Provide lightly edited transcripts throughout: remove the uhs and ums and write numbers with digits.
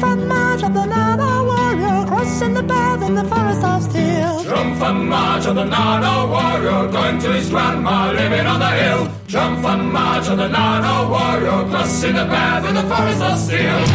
Triumphant march of the Nana warrior, crossing the path in the forest of steel. Triumphant march of the Nana warrior, going to his grandma living on the hill. Triumphant march of the Nana warrior, crossing the path in the forest of steel.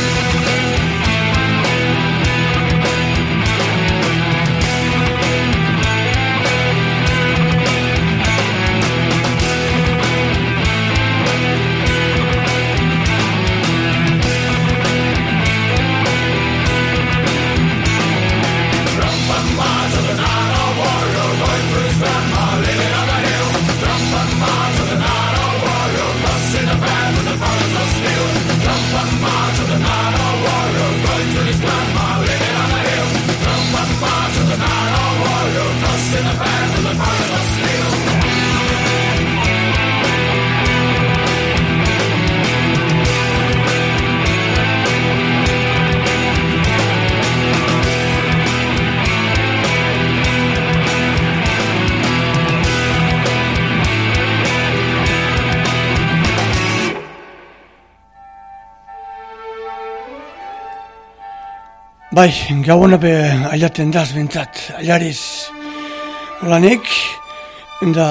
Bai, gauana be ailaten daz bintzat, ailariz olanik, da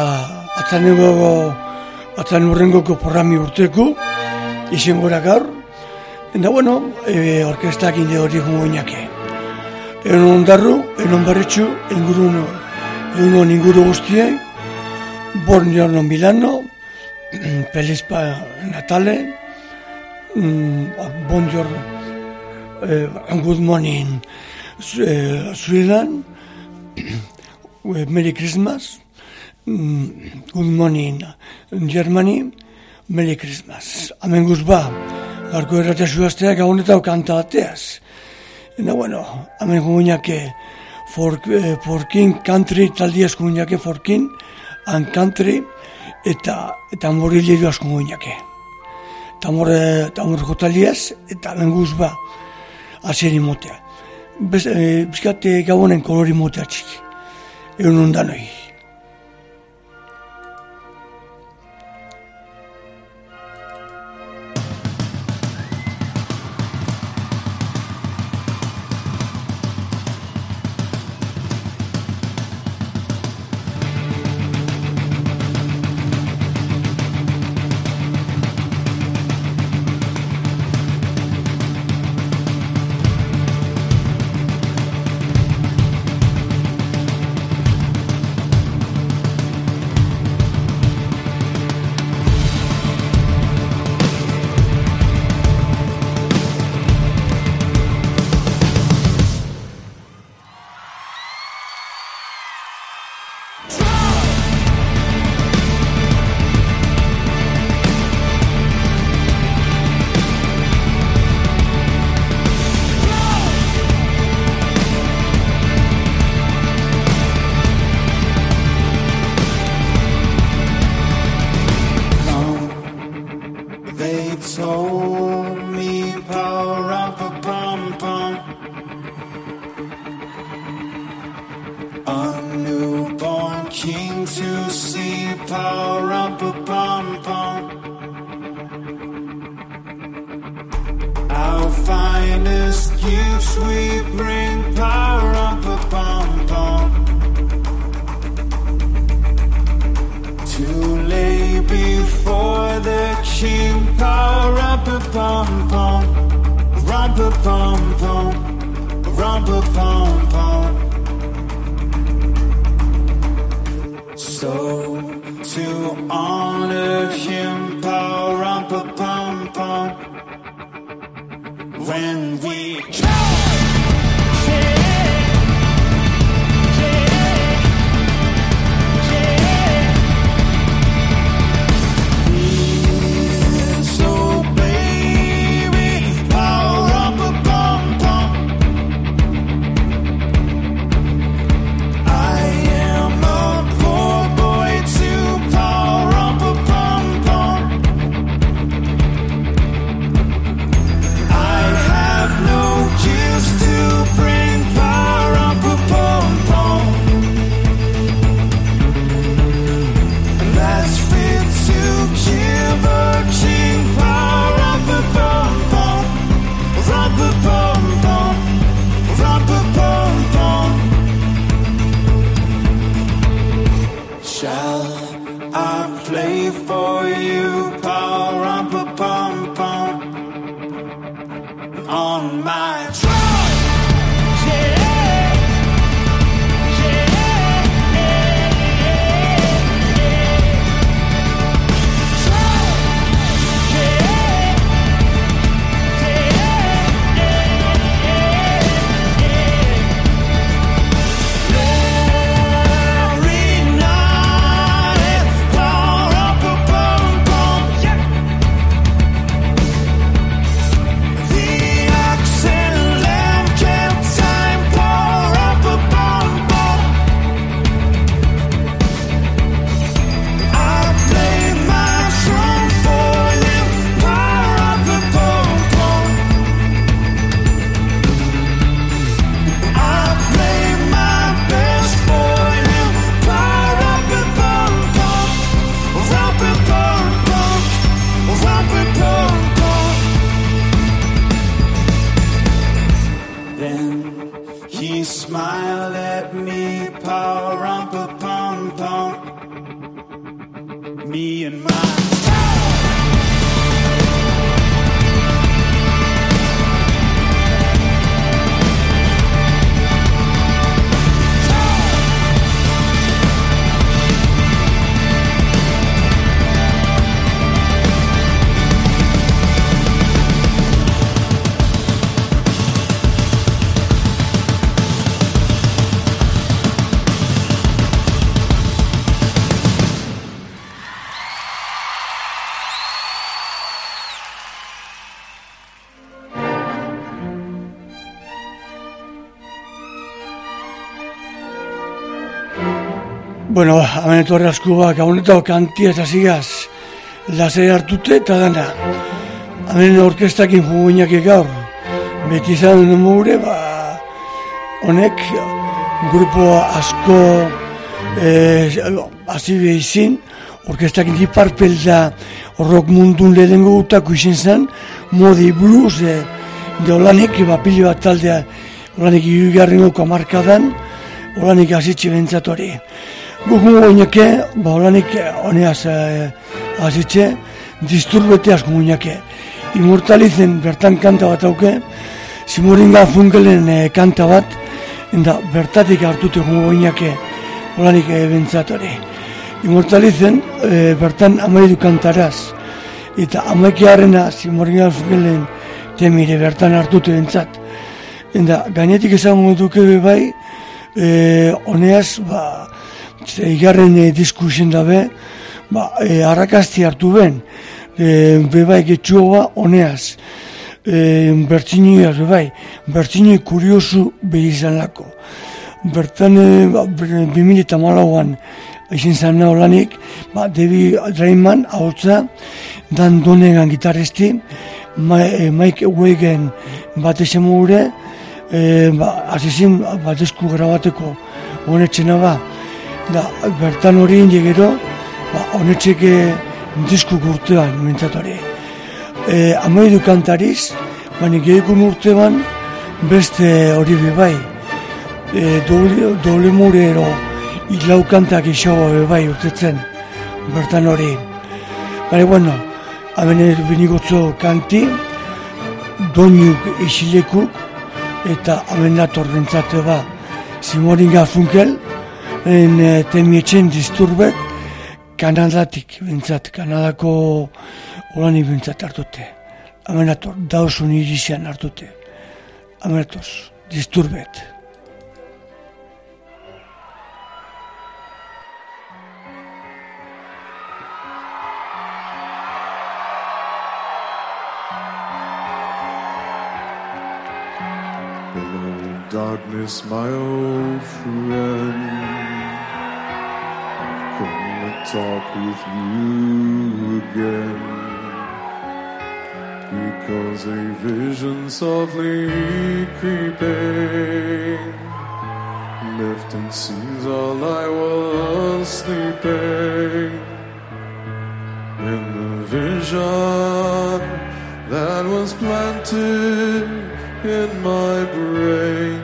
atzan urrengoko porrami urteko, izen gora gaur, da bueno, orkestak inde hori gungoinake. Egon ondarru, egon barretxu, inguru guztien, Buongiorno Milano, Pelispa Natale, Buongiorno, good morning Sweden, Merry Christmas, good morning Germany, Merry Christmas. Hemen guzba, garko erratea zuazteak agonetau kanta bateaz. Eta bueno, hemen guñake for king country, taldiaz guñake for king and country, eta morilero asko guñake. Tamor jotaliaz, eta hemen guzba, azeri motea. Bizkate gabonen kolori motea txiki. Egun ondanoi. Used to my truck. Yeah. Smile at me, pa-rum-pa-pum-pum. Me and my Bueno, hemen etorri askuak, gabonetako kantia eta zigaz, lasai hartute eta dana. Hemen orkestakin juguinak gaur, beti izan mugure, honek, grupo asko, azibe izin, orkestakin diparpel da, rock mundun lehenengo gutako izin zen, modi blues, de olanik, pili bat taldea, olanik irugarrenoko amarkadan, olanik azitxe bentzatori. Gugun goinake, olanik honeaz azitxe, disturbeteaz goinake. Immortalizen bertan kanta bat auke, Simoringa Funkelen kanta bat, eta bertatik hartute goinake, olanik bentzatori. Immortalizen bertan amaidu kantaraz, eta amaikiarrena Simoringa Funkelen temire bertan hartute bentzat. Eta gainetik esango duke bai, honeaz, igarren diskusen dabe, arrakasti hartu ben, bebai getxua honeaz, bertzinioaz bebai, bertzinio kuriosu behi izan lako. Bertan, 2008an, izin zan naho lanik, Debbie Draiman, ahotza, Dan Donegan gitarresti, Mike Wagen bat esemu gure, azizin bat esku grabateko honetxena ba, da, bertan hori indegero, honetxeke disku gurtean, mentzat hori. Amaidu kantariz, baina gehiakun urtean beste hori bebai, doble murero hilau kantak isago bebai urtetzen, bertan hori. Baina, bueno, hemen benigotzo kanti, doinuk isilekuk, eta hemen dator bentzate ba, Simoringa Funkel, temietzen disturbet, Kanadatik bintzat, Kanadako olanik bintzat hartute. Amenator, dauzun irizian hartute. Amenatoz, disturbet. Hello, darkness, my old friend. Talk with you again, because a vision softly creeping lifting scenes while I was sleeping. In the vision that was planted in my brain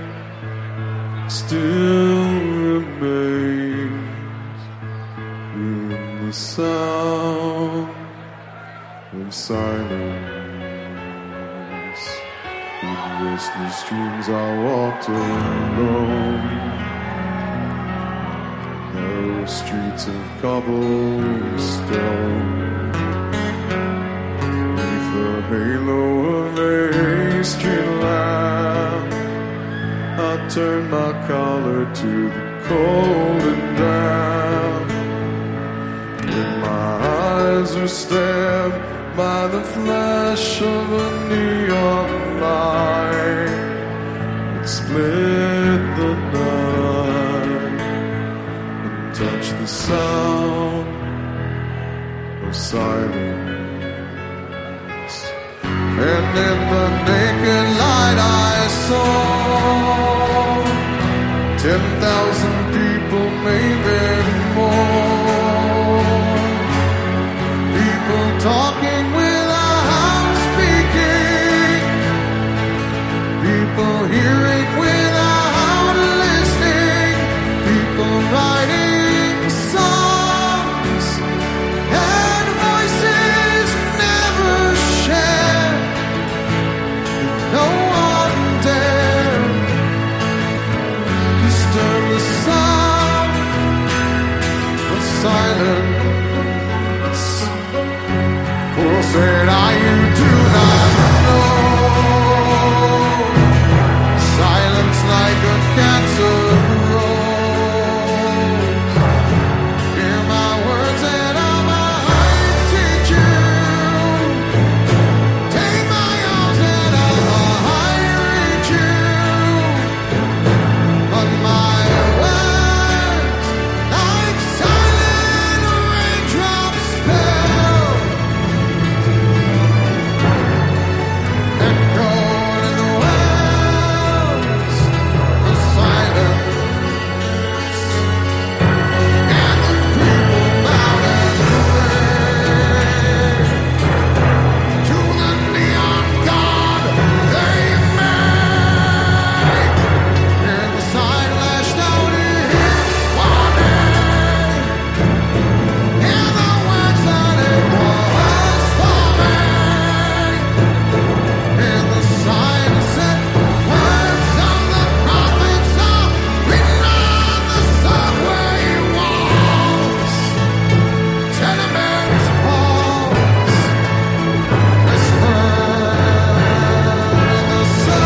still remains the sound of silence. In restless dreams I walked alone, narrow streets of cobblestone. Beneath the halo of a street lamp, I turned my collar to the cold and damp. When my eyes were stabbed by the flash of a neon light, it split the night and touched the sound of silence. And in the naked light I saw 10,000 people, maybe more. People talking without speaking, people hearing without listening, people writing songs and voices never shared. No one dared disturb the sound of silence. Poor said I, you do not know. Silence like a cancer grows. Hear my words and I might teach you. Take my arms and I might reach you. But my words, like silent raindrops, fell and gone in the wells of silence. And the people bowed and prayed to the neon god they made. And the sign lashed out its warning, and the words that it was forming. And the sign said, words of the prophets are written on the subway walls, tenement halls, whispered in the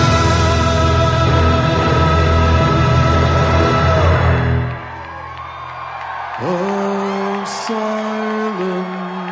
sound of silence.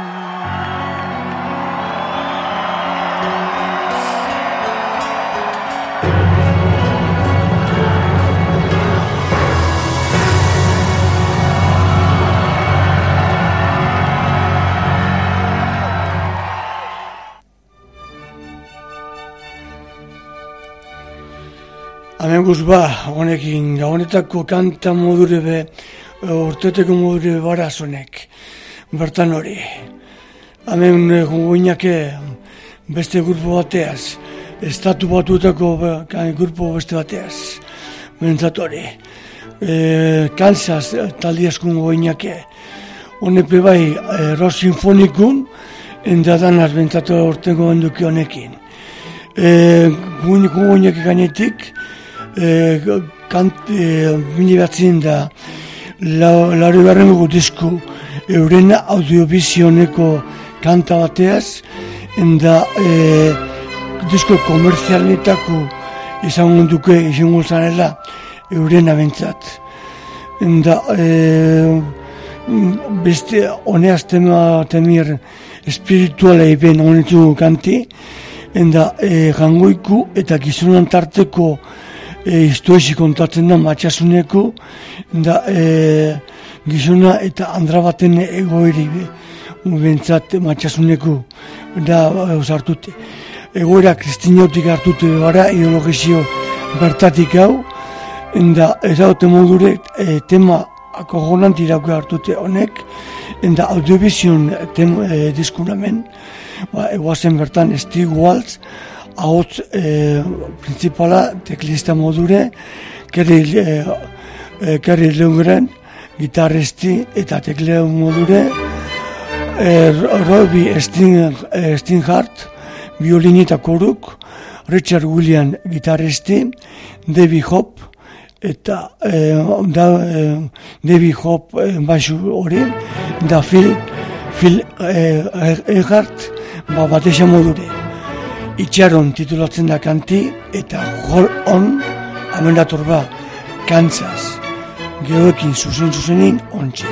Hemen guz ba, honekin, honetako kanta modure be, urteteko modure barazonek, bertan hori. Hemen gongoinake beste grupo bateaz, estatu batuetako grupo beste bateaz, bentzat hori. Kansas taldiazkun gongoinake, honepe bai, rock sinfonikun, endadanaz bentzatu urteko benduki honekin. Gongoinake gainetik, mini batzien da laure barrengo disku euren audiovizioneko kanta bateaz, enda disko komerzialetako izango duke izango zanela euren abentzat. Enda beste honeaz temir espirituala eben honetu kanti, enda jangoiku eta gizonan tarteko historisi kontatzen da matxasuneko, da gizona eta andra baten egoeri bentzat matxasuneko da osartute. Egoera kristinautik hartute bara, ideologizio bertatik hau, da ez haute modure tema akogonanti dauke hartute honek, da audiovision diskunamen, egoazen bertan Steve Waltz, ahots principala teklista modure, Kerry Lundgren, gitarristi eta tekleo modure, Robbie Steinhardt, violini eta koruk, Richard Williams gitarristi, David Hope, eta David Hope baixu hori, da Phil Eggert batesa modure. Itxaron titulatzen da kanti, eta Hold On, amendator ba, Kansas, geoekin zuzenin ontsi.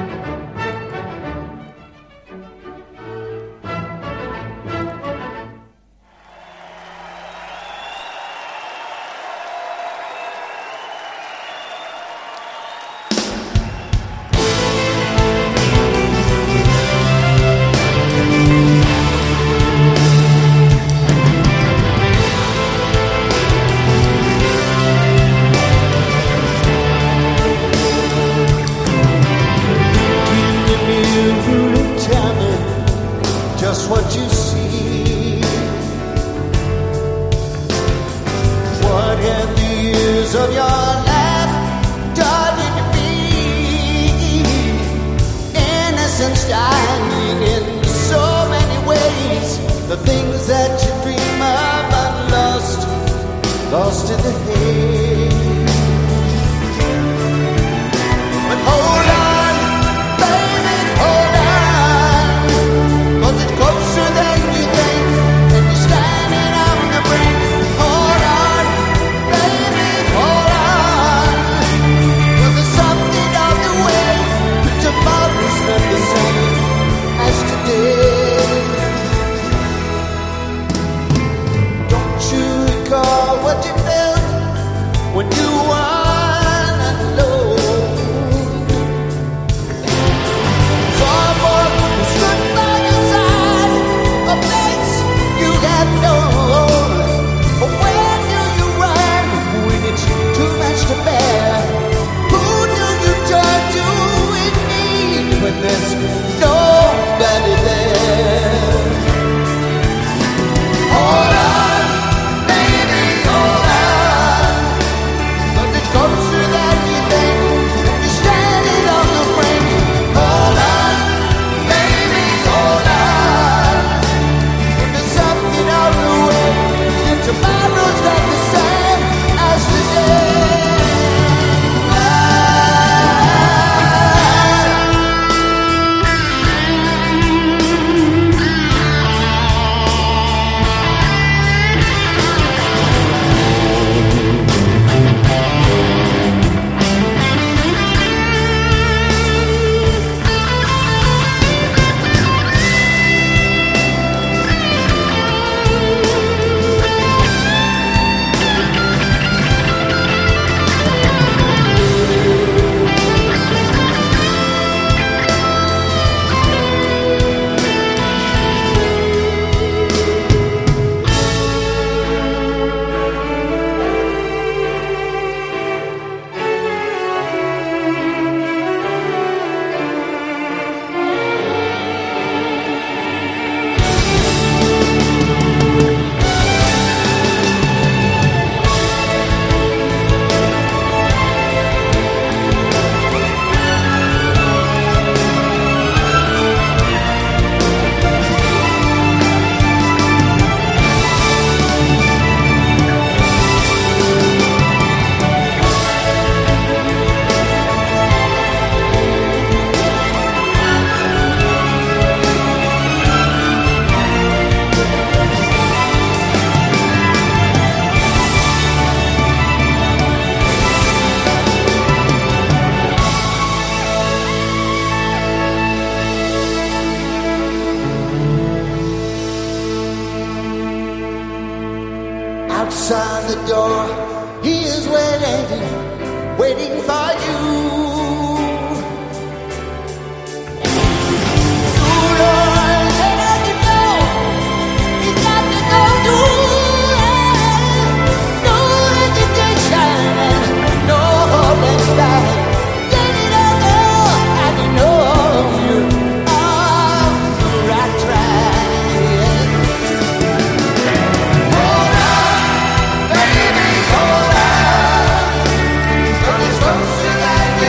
outside the door. He is waiting, waiting for you. Sooner or later you know he's got to go through. No hesitation and no holding back. Get it all, girl, and you know you're on the right track. Hold on, baby, hold on. But it's closer than you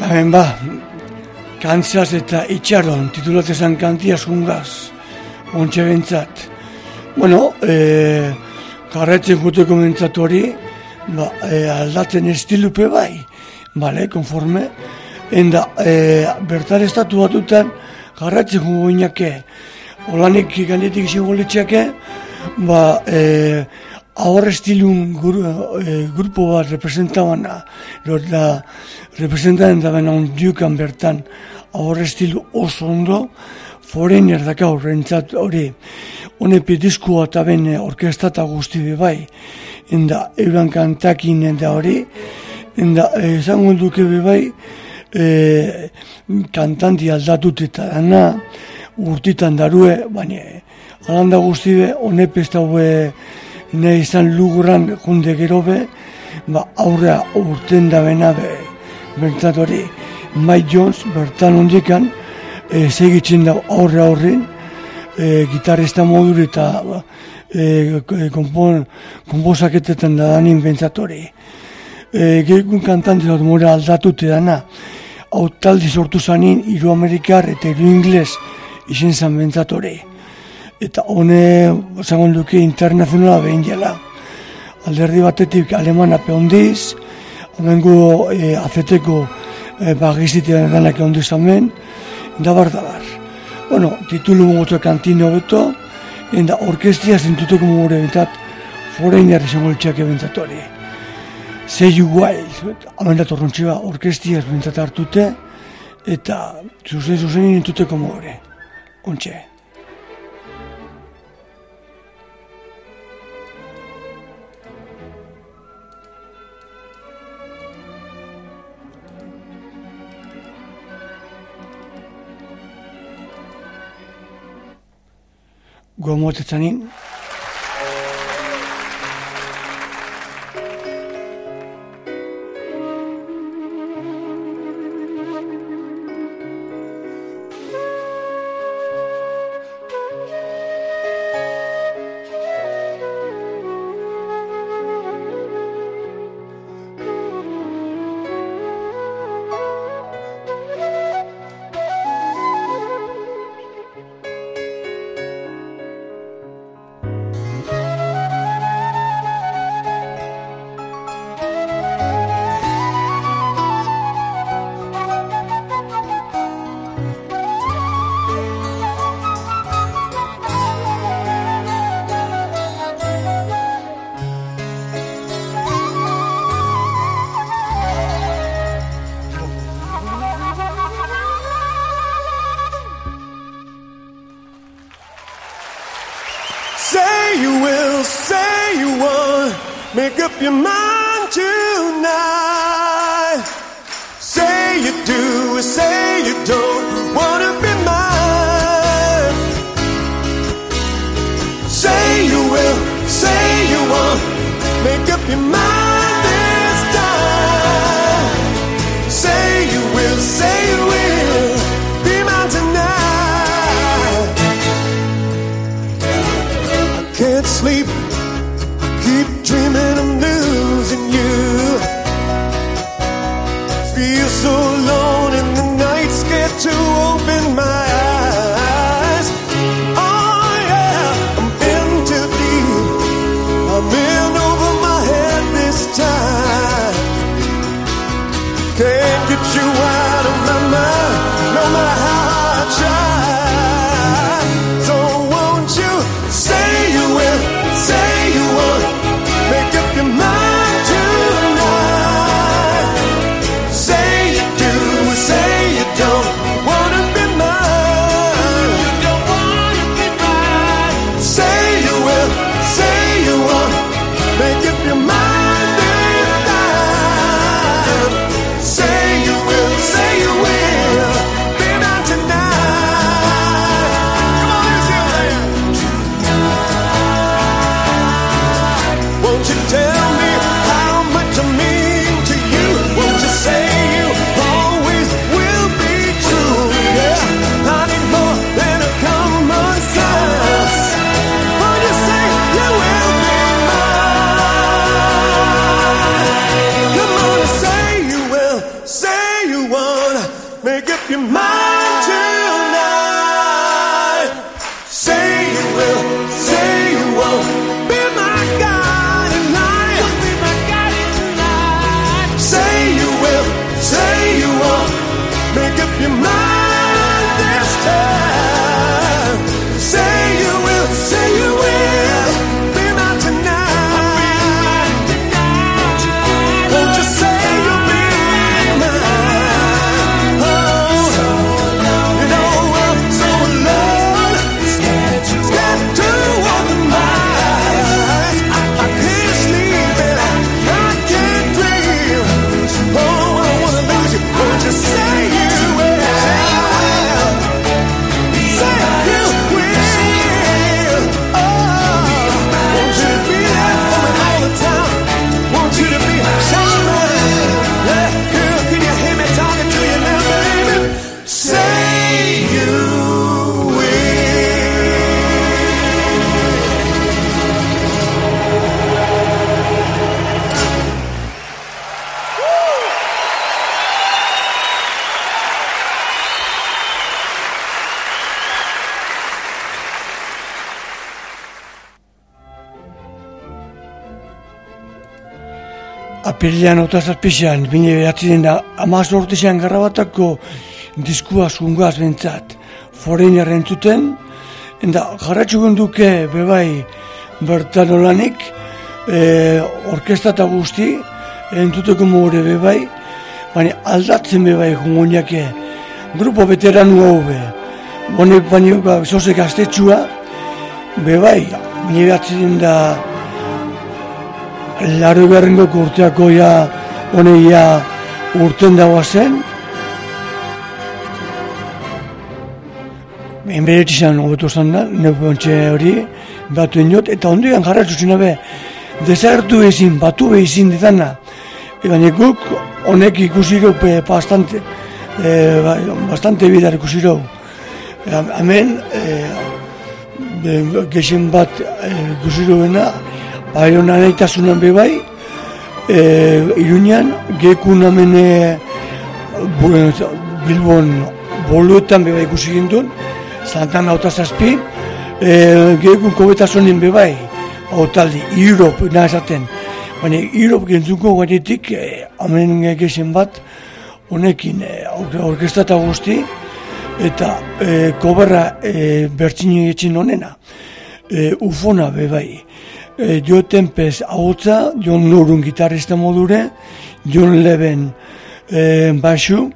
Hemen Kantzaz eta Itxaron, titulatezan kantia zungaz, ontsa bentzat. Bueno, garretzen juteko mentzatu hori, aldatzen estilupe bai, bale, konforme, enda, bertar estatu batutan, garretzen jugo inake, olanek gandetik izango litxake, ahor estilun grupo bat representaban, representan da bena ondiukan bertan, ahor estilu oso ondo, Foreigner daka horrentzat hori, honepe diskua eta ben orkesta eta guzti bebai, enda euran kantakin enda hori, enda esango duke bebai, kantanti aldatut eta dana, urtitan darue, baina alanda guzti be, honepe ez daue nahi izan luguran junde gero be, aurrea urten da bena be, bertzat hori, Mike Jones bertan ondikan, segitzen da aurrin, gitarrista modur eta konposaketetan da danin bentzatori. Gerikun kantanti dut mora aldatute dana, hau taldi sortu zanin, hiru amerikar eta hiru ingles izen zan bentzatori. Eta hone, zangon duke, internazionala behin jela. Alderdi batetik alemana peondiz, honengo azeteko bagizitean danak eondiz amen, dabar. Bueno, titulu mogotu kantino beto, enda orkestia zintuteko mogore bentat, Foreigner izango litxake bentzatu hori. Say You Wild, hamen da torrontxiba, orkestia bentzat hartute, eta zuzen intuteko mogore. Ontxe. Gomotetzanin. Say you will, say you won't, make up your mind tonight. Say you do, say you don't wanna be mine. Say you will, say you won't, make up your mind this time. Say you will, say you will, be mine tonight. Can't sleep, keep dreaming of losing you. Feel so alone in the night, scared to open my eyes. Oh yeah, I'm in too deep, I'm in over my head this time. Can't get you out of my mind, no matter how I try. So won't you say you will, say apirilean 27an, 1918an garrabatako diskua zungaz bentzat, Foreigner entzuten, eta jarratxugun duke bebai bertan olanik, orkesta eta guzti, entzuteko mogure bebai, baina aldatzen bebai jungoniake, grupo veteranu hau be, honek baina zozek gaztetxua, bebai, 1980 urteako ja, honeia urten dagoa zen, enberetizan hobeto zan da, neupontxe hori, batu inot, eta ondoian jarratzutzen abe, desagertu ezin, batu ezin ditana. Baina guk honek ikusiro bastante bidar ikusiro. Hemen, gexen bat ikusiro bena, Baionan aitasunan bebai, Iruñan, gekun hemen Bilbon boluetan bebai ikusi gindun, Santana Otazazpi, gekun kobetasonin bebai, otaldi, Europe, nahi esaten. Baina Europe gentzuko garetik, hemen gexen bat, honekin orkesta eta guzti, eta koberra bertxini etxin honena, ufona bebai. Jo Tempez ahotza, Jon Norun gitarrista modure, Jon Leben basu,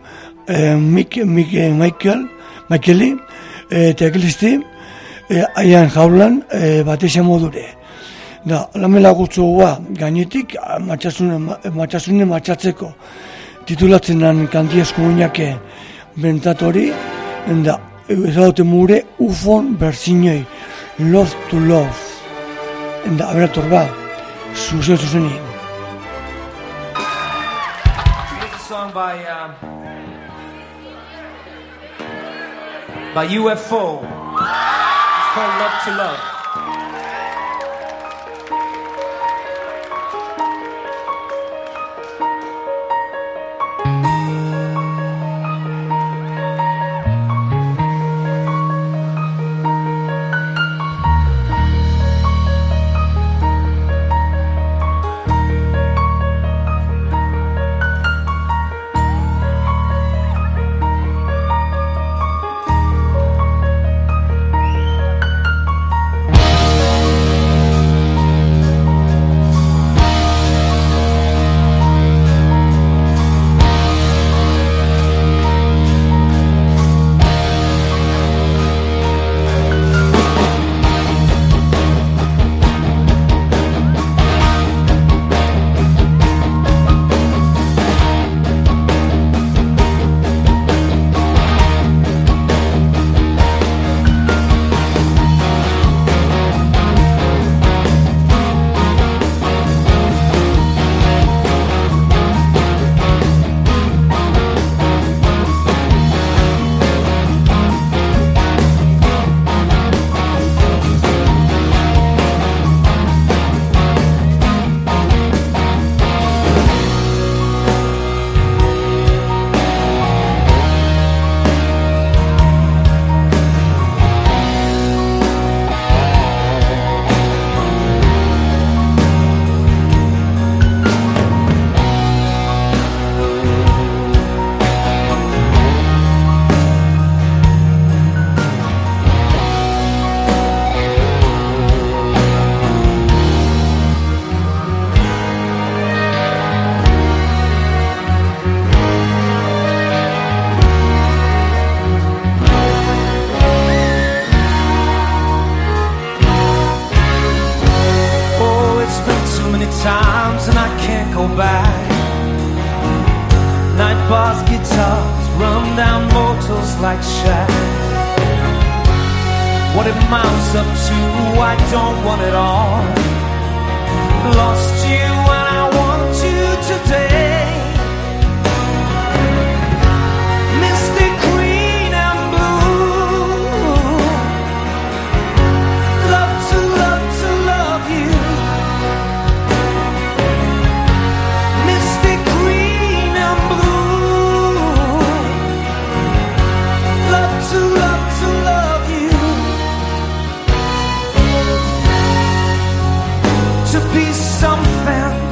Michaeli, teklisti, Aian Jaulan batesa modure. Da, lamela gutzoa gainetik matxasunen matxatzeko titulatzenan kantiazko muñake bentatori, da, ezaute mure ufon berzinoi, Love to Love. Enda, aberator ba, zuzenien. Here's a song by UFO. It's called Love to Love. Times and I can't go back. Night bars, guitars, run down motors like Shaq. What it mounts up to, I don't want it all. Lost you and I want you today. Mystic green and blue. Love to love you. Mystic green and blue. Love to love you. To be something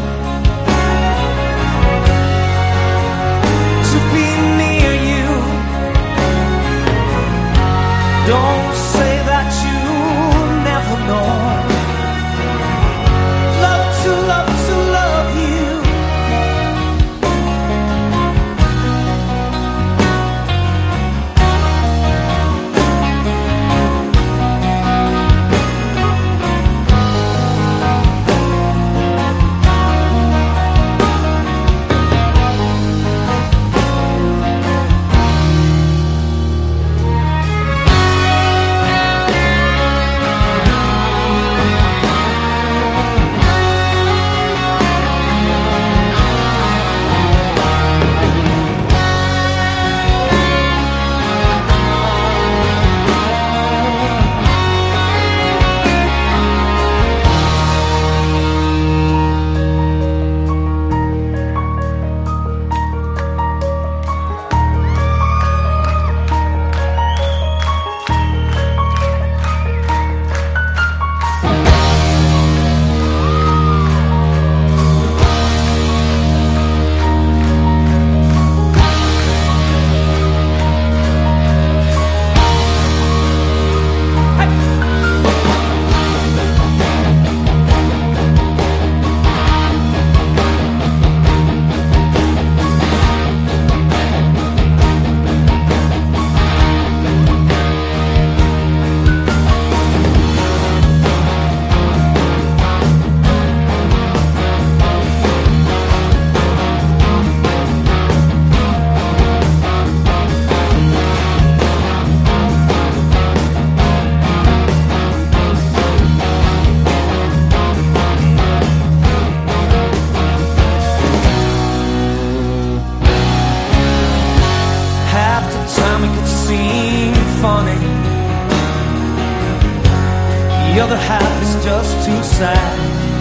The other half is just too sad.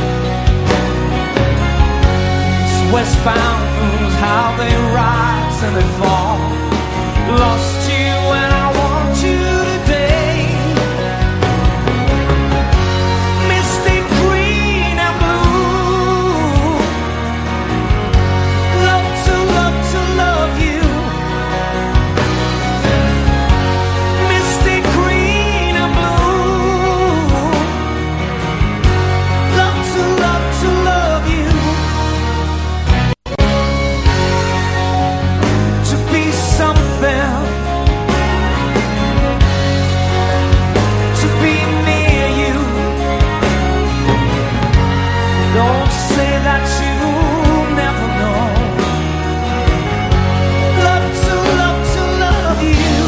It's westbound moons, how they rise and they fall. Lost you and I want you today. Misty green and blue. Love to love you. Misty green and blue. Love to love you. To be something, to be near you. Don't say that you never know. Love to love you.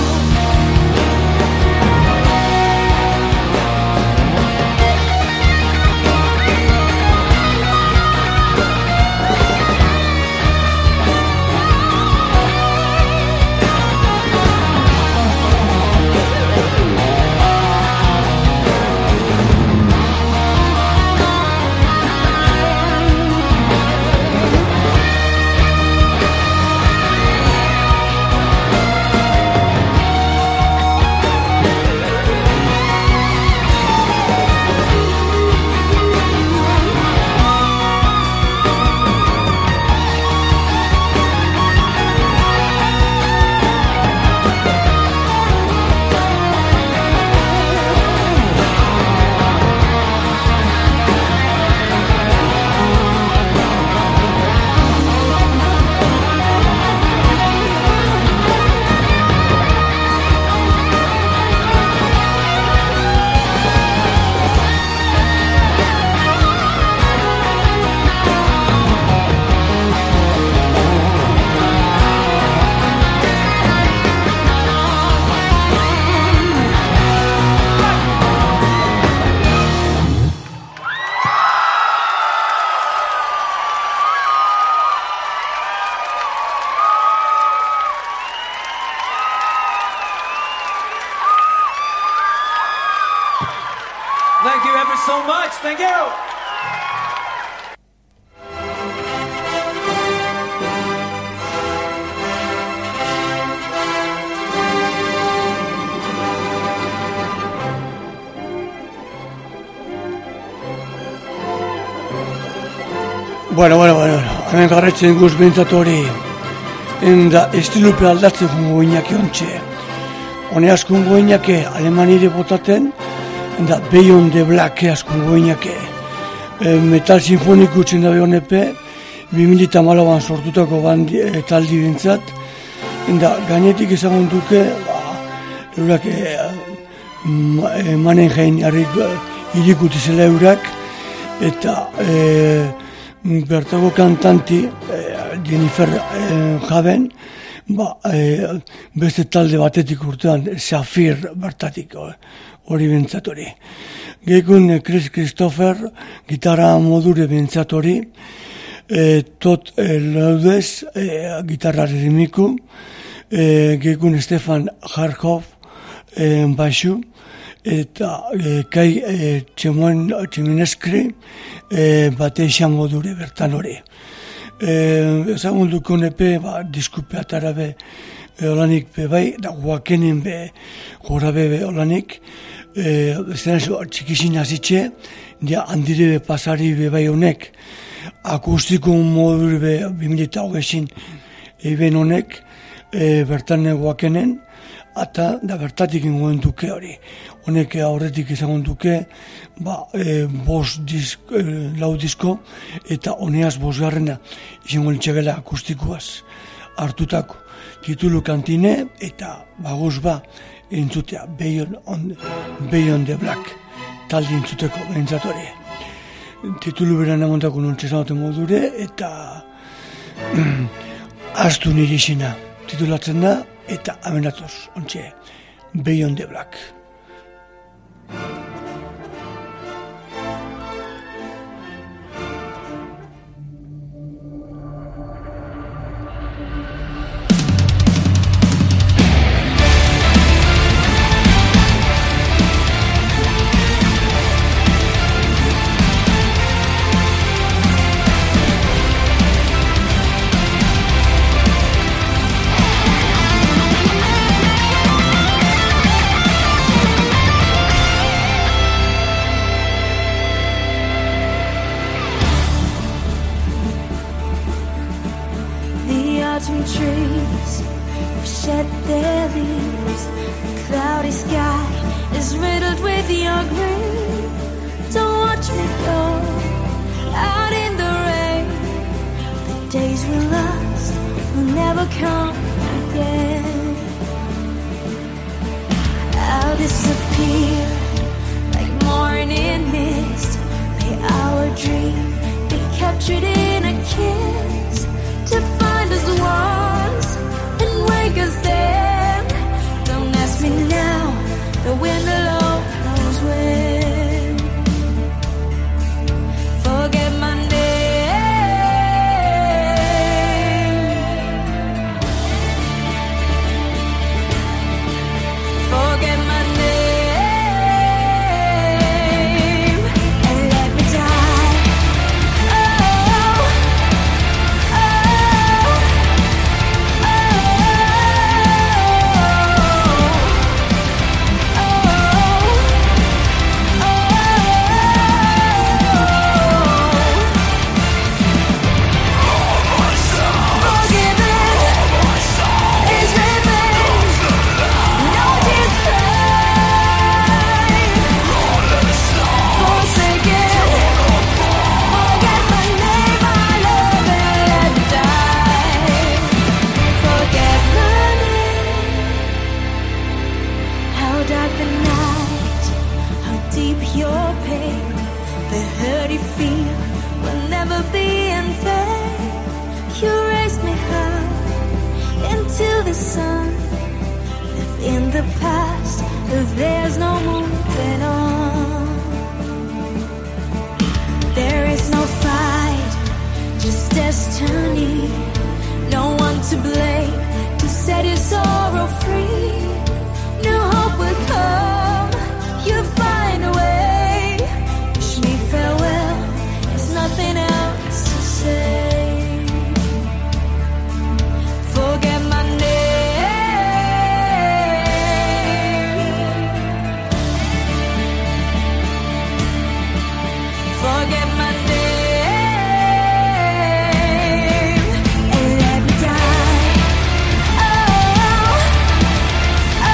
Thank you ever so much. Thank you. Bueno, hemen garretzen guz bintzat hori. Enda estilupe aldatzen jungo inaki ontxe. Hone askungo inake Alemanire botaten, enda Beyond the Black askungo inake. Metal sinfoniku txen dabe honepe, 2008an sortutako taldi bintzat. Enda gainetik ezagun duke, eurak Mannheim irikutizela eurak, eta bertako kantanti Jennifer Haven, beste talde batetik urtean Zafir bertatik hori bintzat hori. Geikun Chris Christopher gitarra modure bintzat hori, Todd Laudes gitarra ritmiku, geikun Stefan Harkov baixu, eta Kai Txemineskri bateixa modure bertan hori. Ezagun dukun epe, diskupe atarabe olanik be bai, da guakenen be jorabe be olanik, txikisin azitxe, dia handire be pasari be bai honek, akustiko modure be 2008 eben honek, bertan guakenen, eta da bertatik ingoen duke hori. Honek aurretik ezagun duke, lau disko, eta honeaz bosgarrena izango litxegela akustikoaz hartutako. Titulu kantine, eta baguz entzutea, Beyond the Black, taldi entzuteko behintzatore. Titulu beran amontako nontxezanote modure, eta astu nire izina titulatzen da, eta amenatoz, ontxe, Beyond the Black. never come again. I'll disappear like morning mist. May our dream be captured in a kiss, to find us once and wake us then. Don't ask me now, the wind alone knows when. Forget my name. Forget my name and let me die. Oh, oh, your pain, the hurt you feel will never be in vain. You raised me high into the sun. Live in the past, if there's no moving on. There is no fight, just destiny. No one to blame to set your sorrow free. New hope will come, you find a way. Wish me farewell, there's nothing else to say. Forget my name. Forget my name and let me die. Oh, oh,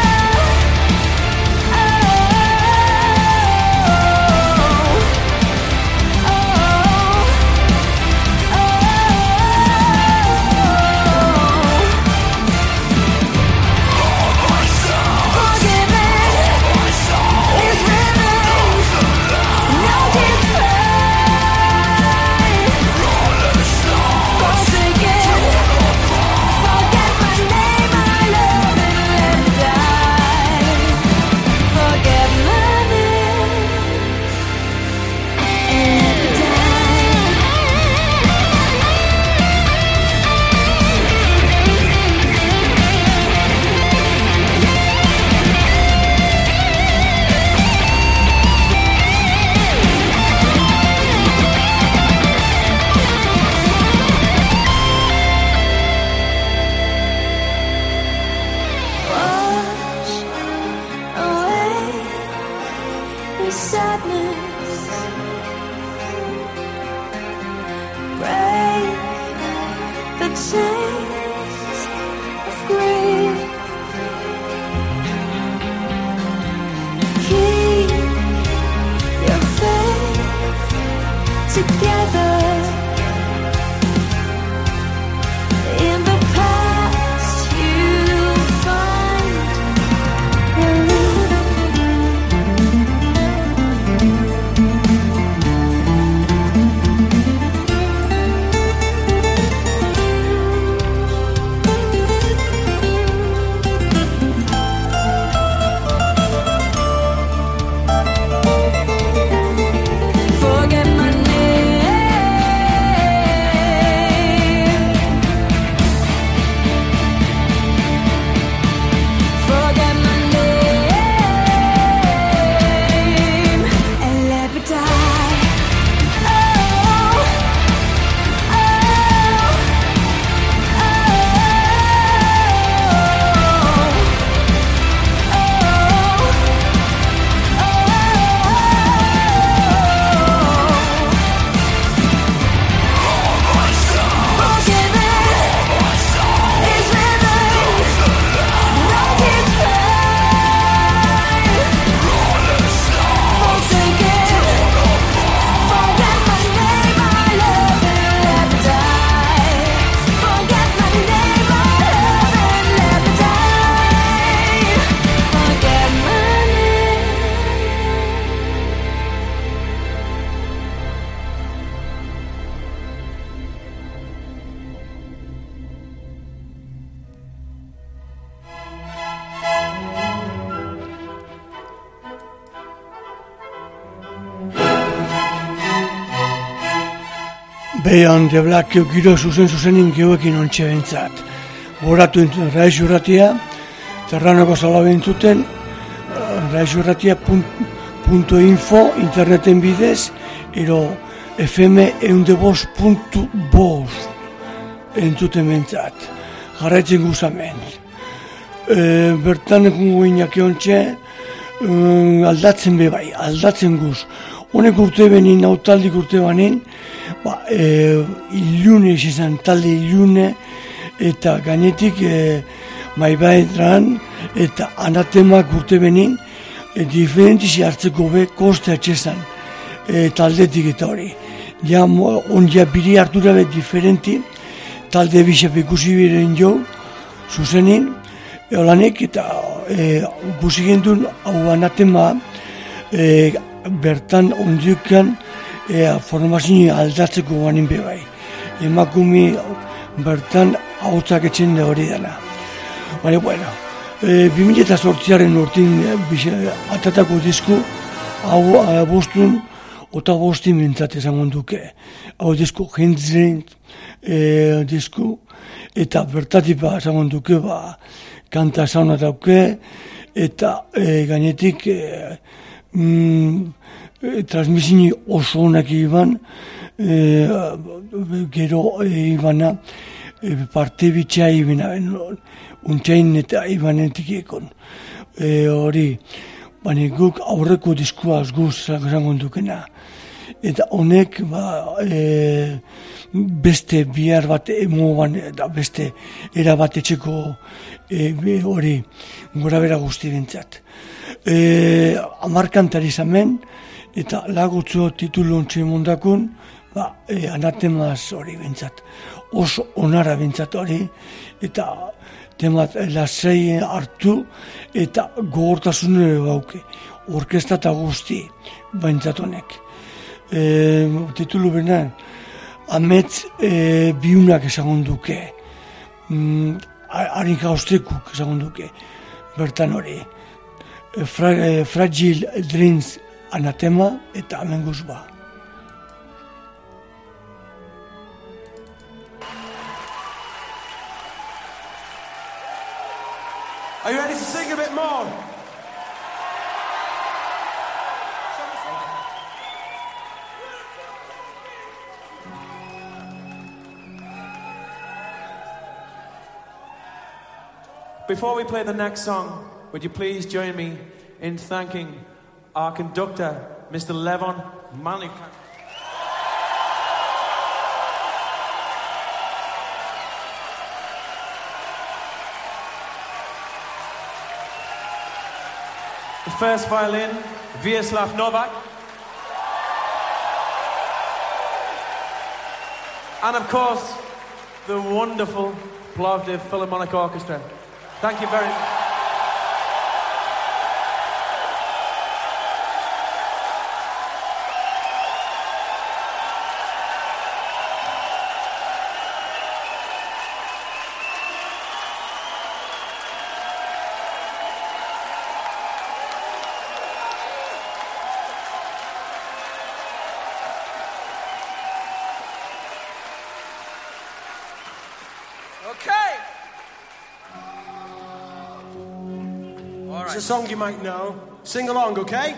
wash away the sadness, break the chains of grief, keep your faith together. In the past you'll find forget my name. Behan de Black giro zuzenin geoekin ontxe bentzat. Goratu Raiz Urratia, Terranoko zala bentzuten, raizurratia.info interneten bidez, ero FM eundebost.bost entzuten bentzat. Jarraitzen guzamen. Bertan egungo inak eontxe, aldatzen bebai, aldatzen guz. Honek urte benin, nautaldik urte banin, ilune izan, talde ilune, eta gainetik maibaetran, eta anatemak urte benin, diferentizi hartzeko be, koste atxezan, taldetik eta hori. Ja, ondia biri hartura be diferenti, talde bisep ikusi biren jo, zuzenin, eolanek, eta guzi gendun, hau anatema, bertan ondiukan formazio aldatzeko banin bebai. Emakumi bertan hautzak etxen da hori dena. Baina, bueno, 2008 urtin atatako disku, hau bostun, ota bostin bintzat esan duke. Hau disku jentzren disku, eta bertatipa esan duke, kanta sauna dauke, eta gainetik transmisini oso onak iban, gero ibana parte bitxea ibina, untxain eta ibanetik ekon. Hori, baina guk aurreko diskuaz guz zangon dukena. Eta honek beste bihar bat emoan, eta beste era bat etxeko hori gora bera guzti bintzat. 10 kantari zamen, eta lagutzo titulu ontsi mundakun, anatemaz hori bintzat. Oso onara bintzat hori, eta temat lasei hartu, eta gogortasunere bauke. Orkesta eta guzti bintzat honek. Titulu benen, amets biunak esagon duke. Harin jaustekuk esagon duke. Bertan hori. Fragile Dreams anatema eta hemen guzba. Are you ready to sing a bit more? Before we play the next song, would you please join me in thanking our conductor, Mr. Levon Malikan. The first violin, Vyacheslav Novak. And of course, the wonderful Plovdiv Philharmonic Orchestra. Thank you very much. It's a song you might know. Sing along, okay?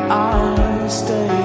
I stay.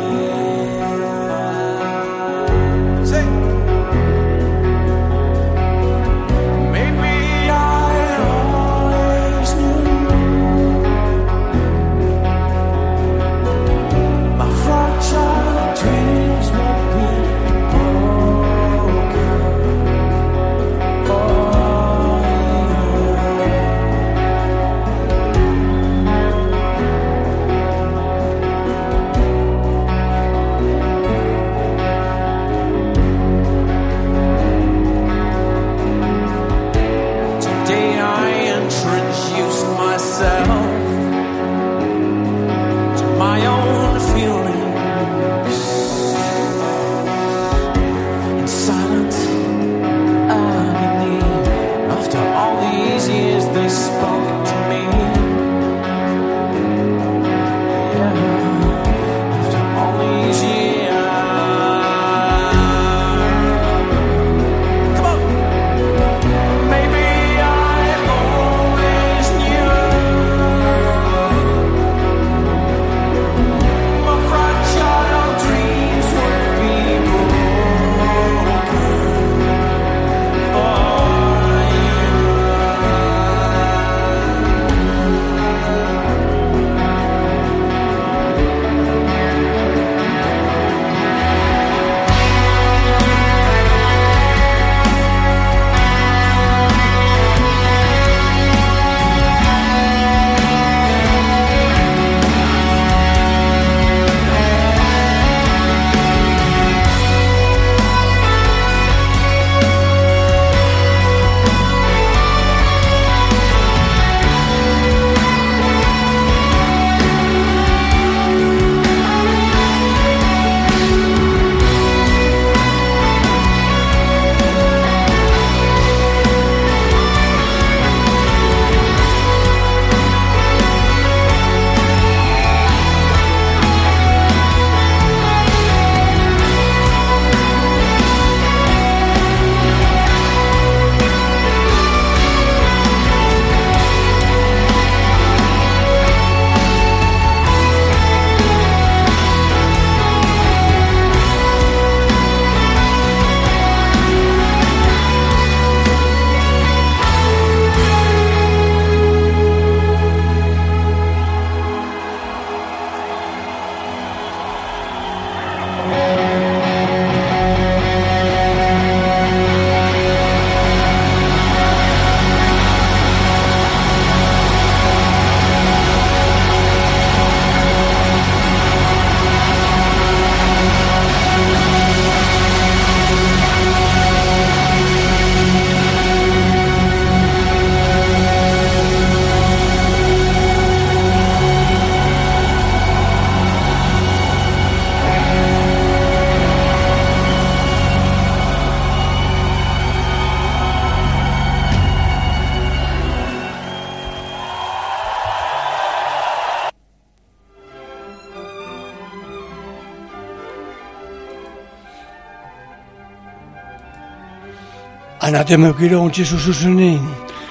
Anatema eukiro ontsi zuzuzenin,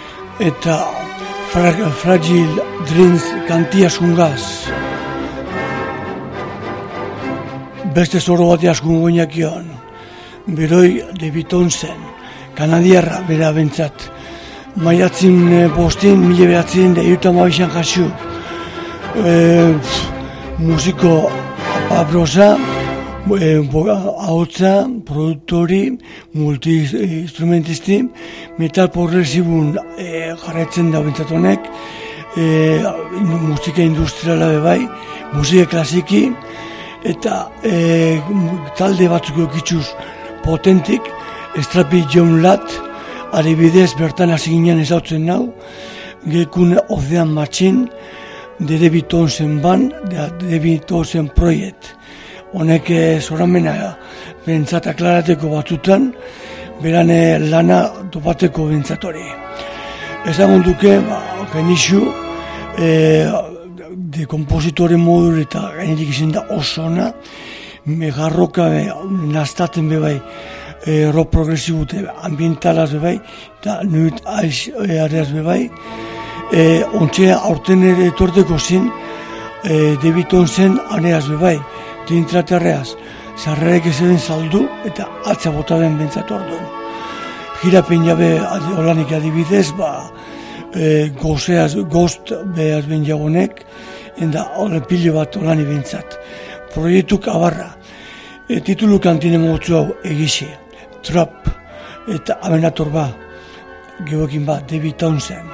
eta Fragile Dreams kantia zungaz. Beste zoro bati askun goinakion, beroi debiton zen, kanadiarra bera bentsat. Maiatzin postin, 1998an jasu. Musiko abrosa, ahotsa, produktori, multi-instrumentisti, metal progresibun jarretzen da bentsat honek, musika industriala bebai, musika klasiki, eta talde batzuk eukitxuz potentik, Strappy John Ladd, adibidez bertan hasi ginen ezautzen nau, Gekun of the Machine, de David Townsend Band, de David Townsend Project. Honek zoramena bentsat aklarateko batzutan, beran lana topateko bentsatori. Ezagun duke, genixu, de kompositore modur eta gainetik izan da osona, megarroka naztaten bebai, rock progresibute ambientalaz bebai, eta nuit aiz areaz bebai, ontzea aurten ere etorteko zin, David Townsend aneaz bebai, dintraterreaz, sarrerek ezeden saldu eta atza bota den bentsatu orduan. Girapen jabe olanik adibidez, gozt behaz ben jagonek, enda pilo bat olani bentsat. Proiektuk abarra. Titulu kantine mogotzu hau egisi, Trap, eta amenator geoekin David Townsend.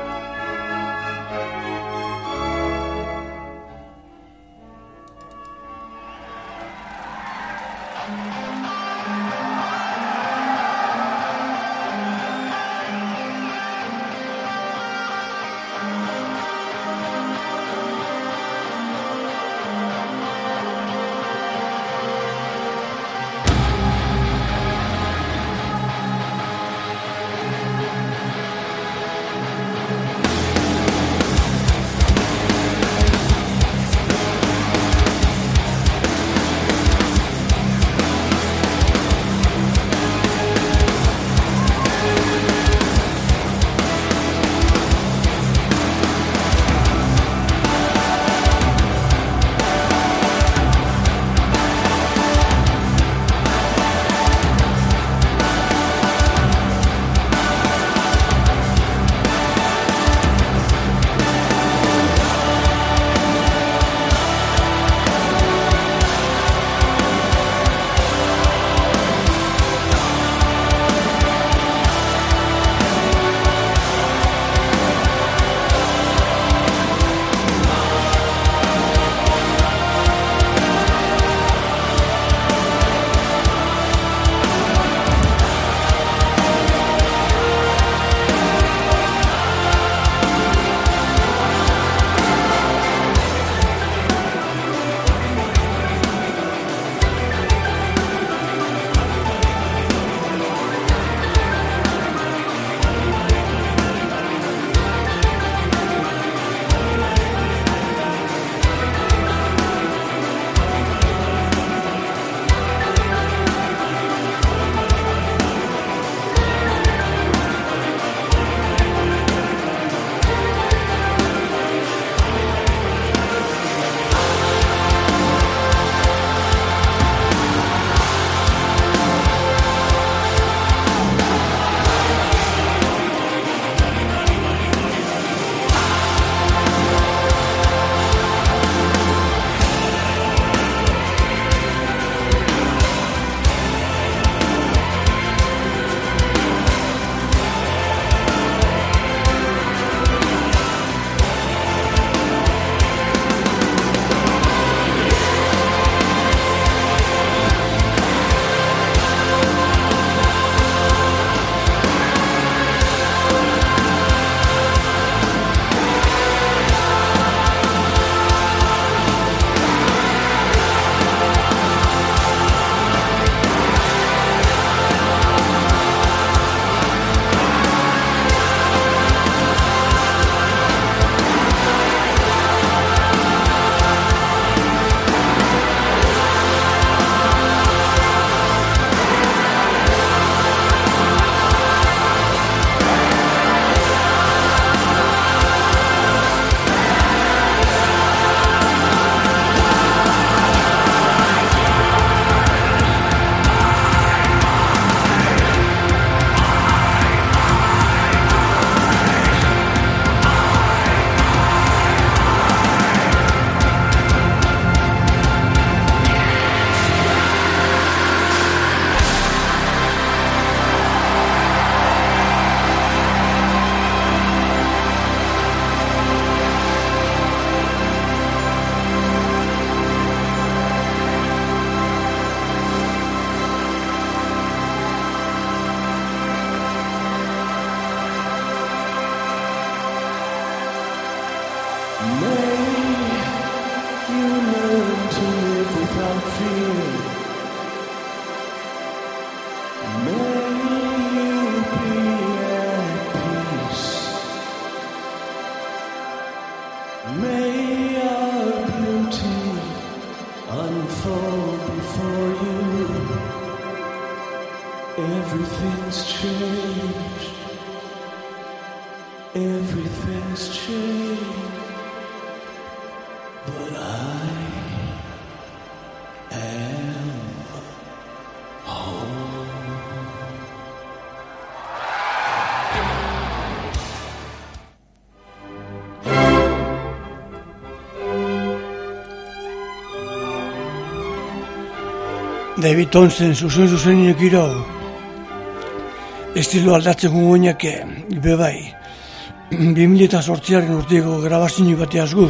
Everything's changed. Everything's changed. The David Thompson zuzen giro estilo aldatzen gugoinak bebai 2008 urteko grabazio bateaz guz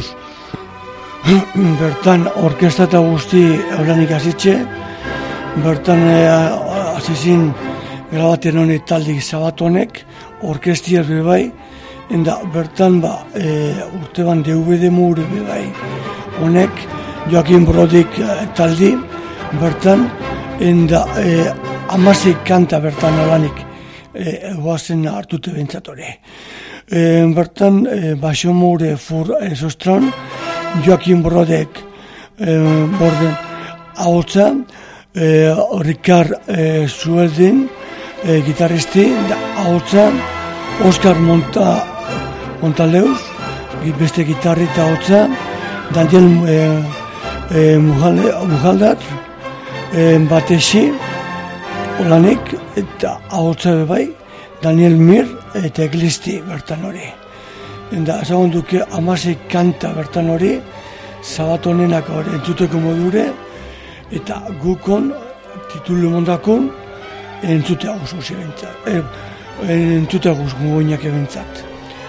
bertan orkestra eta guzti eulanik azitxe bertan azizin grabaten honek taldik zabatonek orkestiaz bebai enda bertan urte ban DVD mure bebai honek Joaquin Brodik taldi bertan enda amasik kanta bertan alanik guazen hartute bentsatore. Bertan basio mure fur sostran Joaquin Brodek borden ahotza Ricard Sueldin gitarristi ahotza Oscar Montaleus beste gitarri eta ahotza Daniel Mujaldat batesi olanik eta ahotza bebai Daniel Mir eta Eglisti bertan hori. Eta ezagun duke amasik kanta bertan hori zabatonenak hori entzuteko modure eta gukon titulu mondakon entzute aguz hozi bentzat. Entzute aguz gugoinak ebentzat.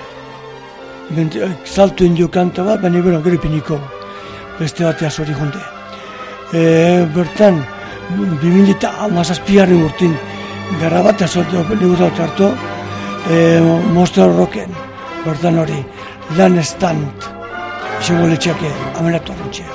Salto indio kanta bat, baina bero geripiniko beste bateaz hori jonde. Bertan 2017 urtin gara bat azotu leguzat hartu Monster Rocken bertan hori lan stand segoletxeake amenatu arrentxea.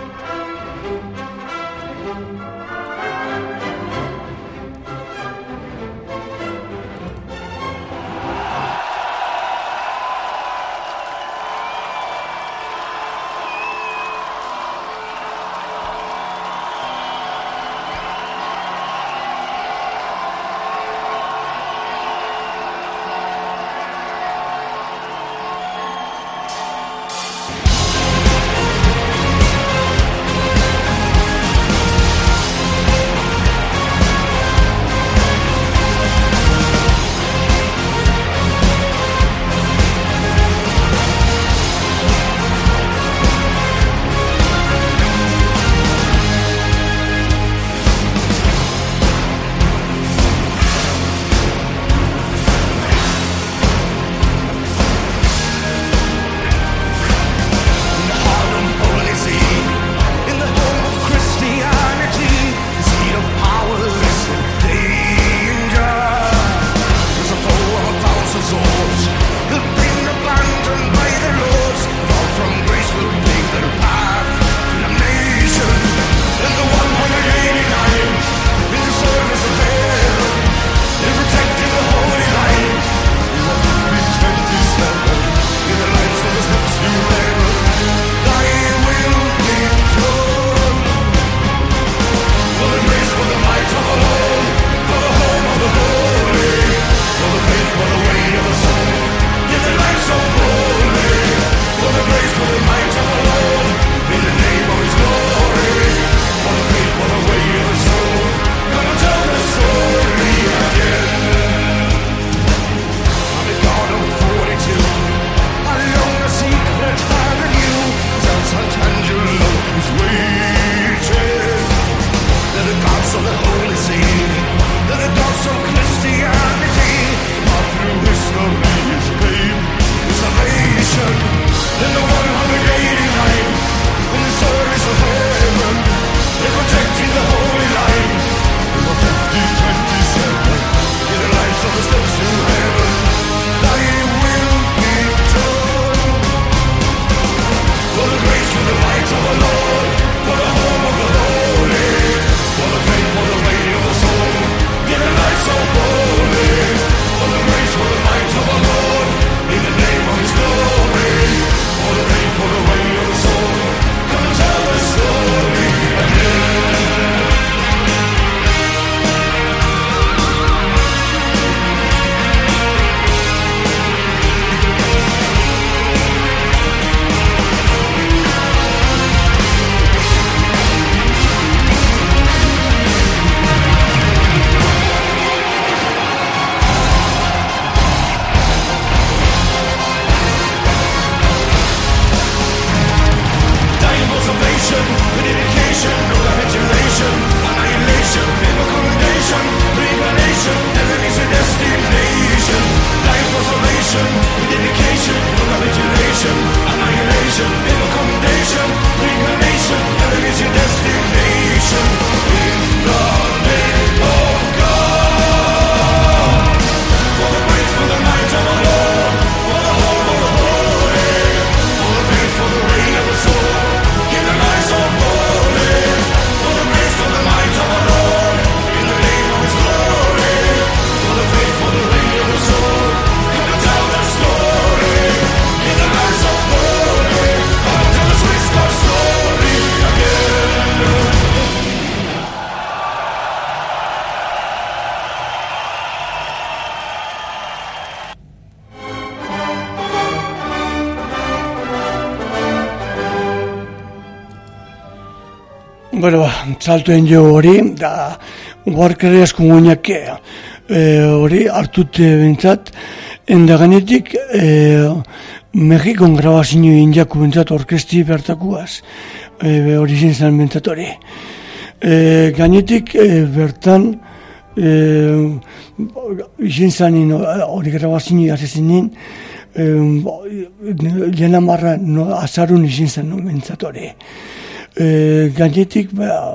Bueno, saltoen jo hori, da Warcry asko guainak hori hartute bentsat, enda ganetik Mexikon grabazio injaku bentsat orkesti bertakuaz, hori zintzen bentsat hori. Ganetik bertan zintzen hori grabazio azizinen, jena marra azarun zintzen bentsat hori. Ganetik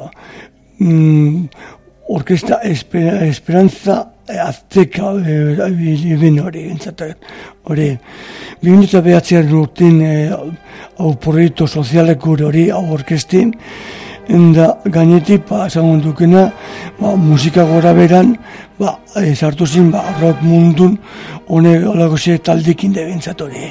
orkesta Esperanza Azteca ben hori hori 2009 urtean hau proiektu sozialek hori hau orkestin enda gainetik esan dukena musika gora beran sartu zen rock mundun honek olako ze taldekin debentzat hori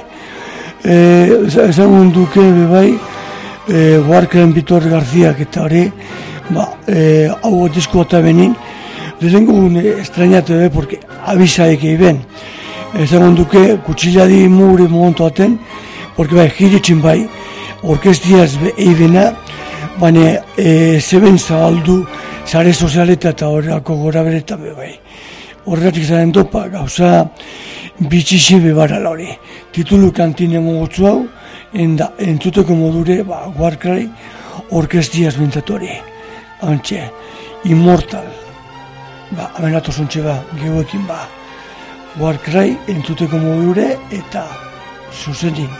esan duke bebai Warcry Vitor Garziak eta hori hau disko eta benin lehenko estrañatu porque abisaek eiben esan duke kutsiladi mugure momentu aten porque jiritzen orkestiaz eibena baina zeben zabaldu sare sozialeta eta horrako gora bereta horretik zaren topa gauza bitxixi bebarala hori titulu kantine mogotzu hau entzuteko modure Warcry orkestiaz bintzatu hori hantxe Immortal amenatu zontxe gehuekin Warcry entzuteko modure eta zuzenin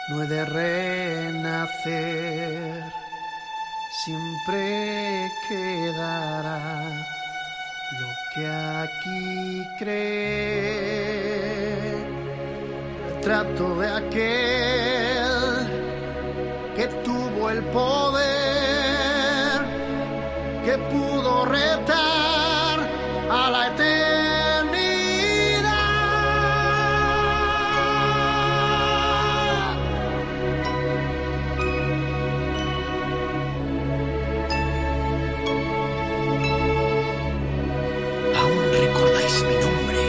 no he de renacer, siempre quedará lo que aquí cree, retrato de aquel que tuvo el poder, que pudo retar a la eternidad. ¿Aún recordáis mi nombre?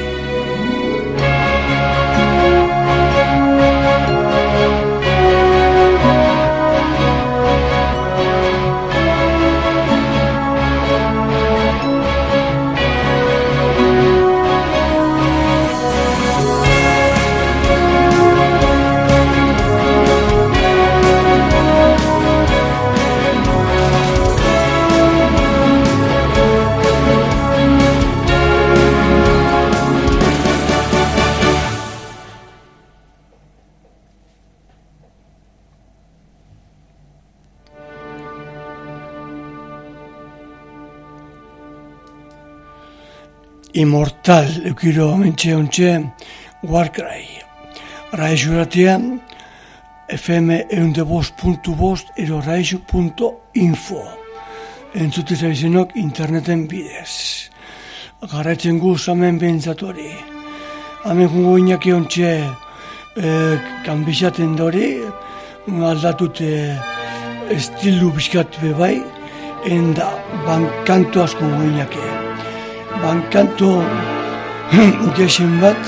Inmortal, eukiro mentxe ontxe, Warcry. Raixo eratia, FM eundebost.bost ero raixo.info. Entzute zaizenok interneten bidez. Garaitzen guz hemen behintzatori. Hemen jungo inaki ontxe kanbizaten dori, aldatute estilu bizkat bebai, enda bankanto asko inaki. Bankanto gexen bat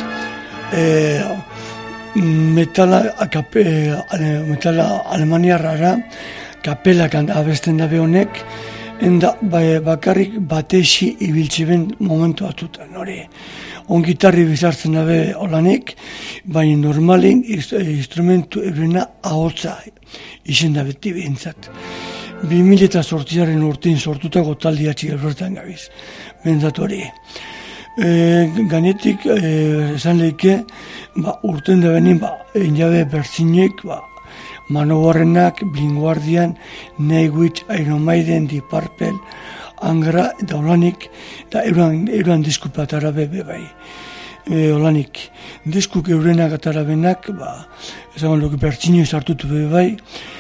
metala alemaniarrara kapelak abesten dabe honek, enda bakarrik batexi ibiltziben momentu atutan, hori. Ongitarri bizartzen dabe olanik, baina normalin instrumentu ebrena ahotza izen da beti behintzat. 2008 urtein sortutako taldiatxik erbertan gabiz. Bentzat hori. Ganetik, esan lehike, urten da benin, enjabe berzinek, Manowarrenak, Blinguardian, Nightwish, Iron Maiden, Deep Purple, Angra, eta olanik, eta euran diskup atara bebe bai. Olanik, diskuk eurenak atara benak, esan lehike berzinek sartutu bebe bai,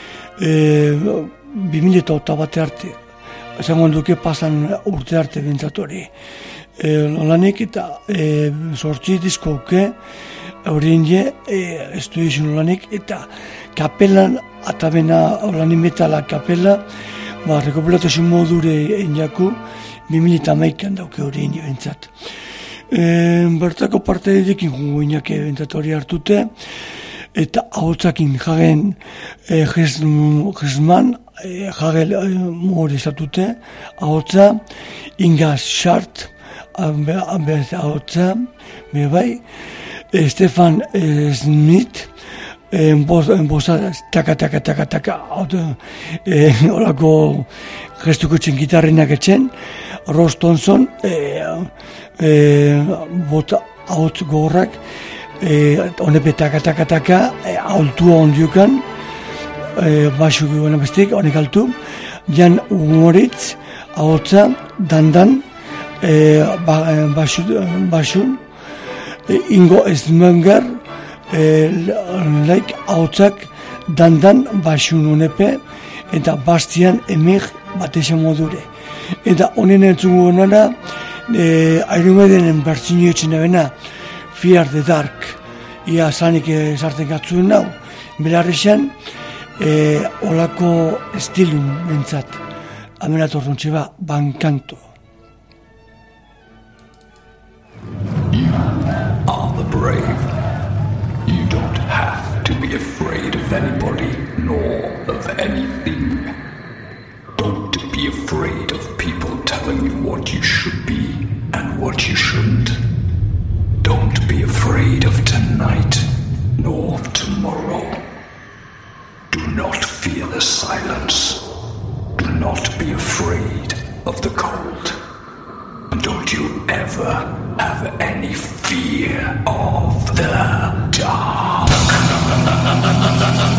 2008 bate arte, esango duke pasan urte arte bentsatori. Olanik eta sortzi diskoke, horien je, estudiazio olanik, eta kapelan, atabena olanik metala kapela, rekopilatasun modure enjaku, 2008an dauke horien je bentsat. Bertako parte edekin jungo inake bentsatori hartute, eta ahotzakin jagen jesman, jagel mori zatute, ahotza, Ingaz Shart, ahotza, bebai, Stefan Smith, boza, taka, horako gestuko txen gitarrenak etxen, Ross Thompson, ahotz gogorrak, honepe taka, ahultua ondiokan, basu guen bestik, honek altu, Jan Moritz, ahotza, dandan, basun, Ingo Esmenger, ahotzak, dandan, basun honepe, eta Bastian Emig batexan modure. Eta honen entzungo nara, Iron Maidenen bertzino etxen abena, Fear the Dark, ia zanik esartzen gatzuen nau, belarrexan, olako estilun bentsat, amenatorrontxe ba, Bankanto. You are the brave. You don't have to be afraid of anybody, nor of anything. Don't be afraid of people telling you what you should be and what you shouldn't. Don't be afraid of tonight, nor of tomorrow. Do not fear the silence. Do not be afraid of the cold. And don't you ever have any fear of the dark.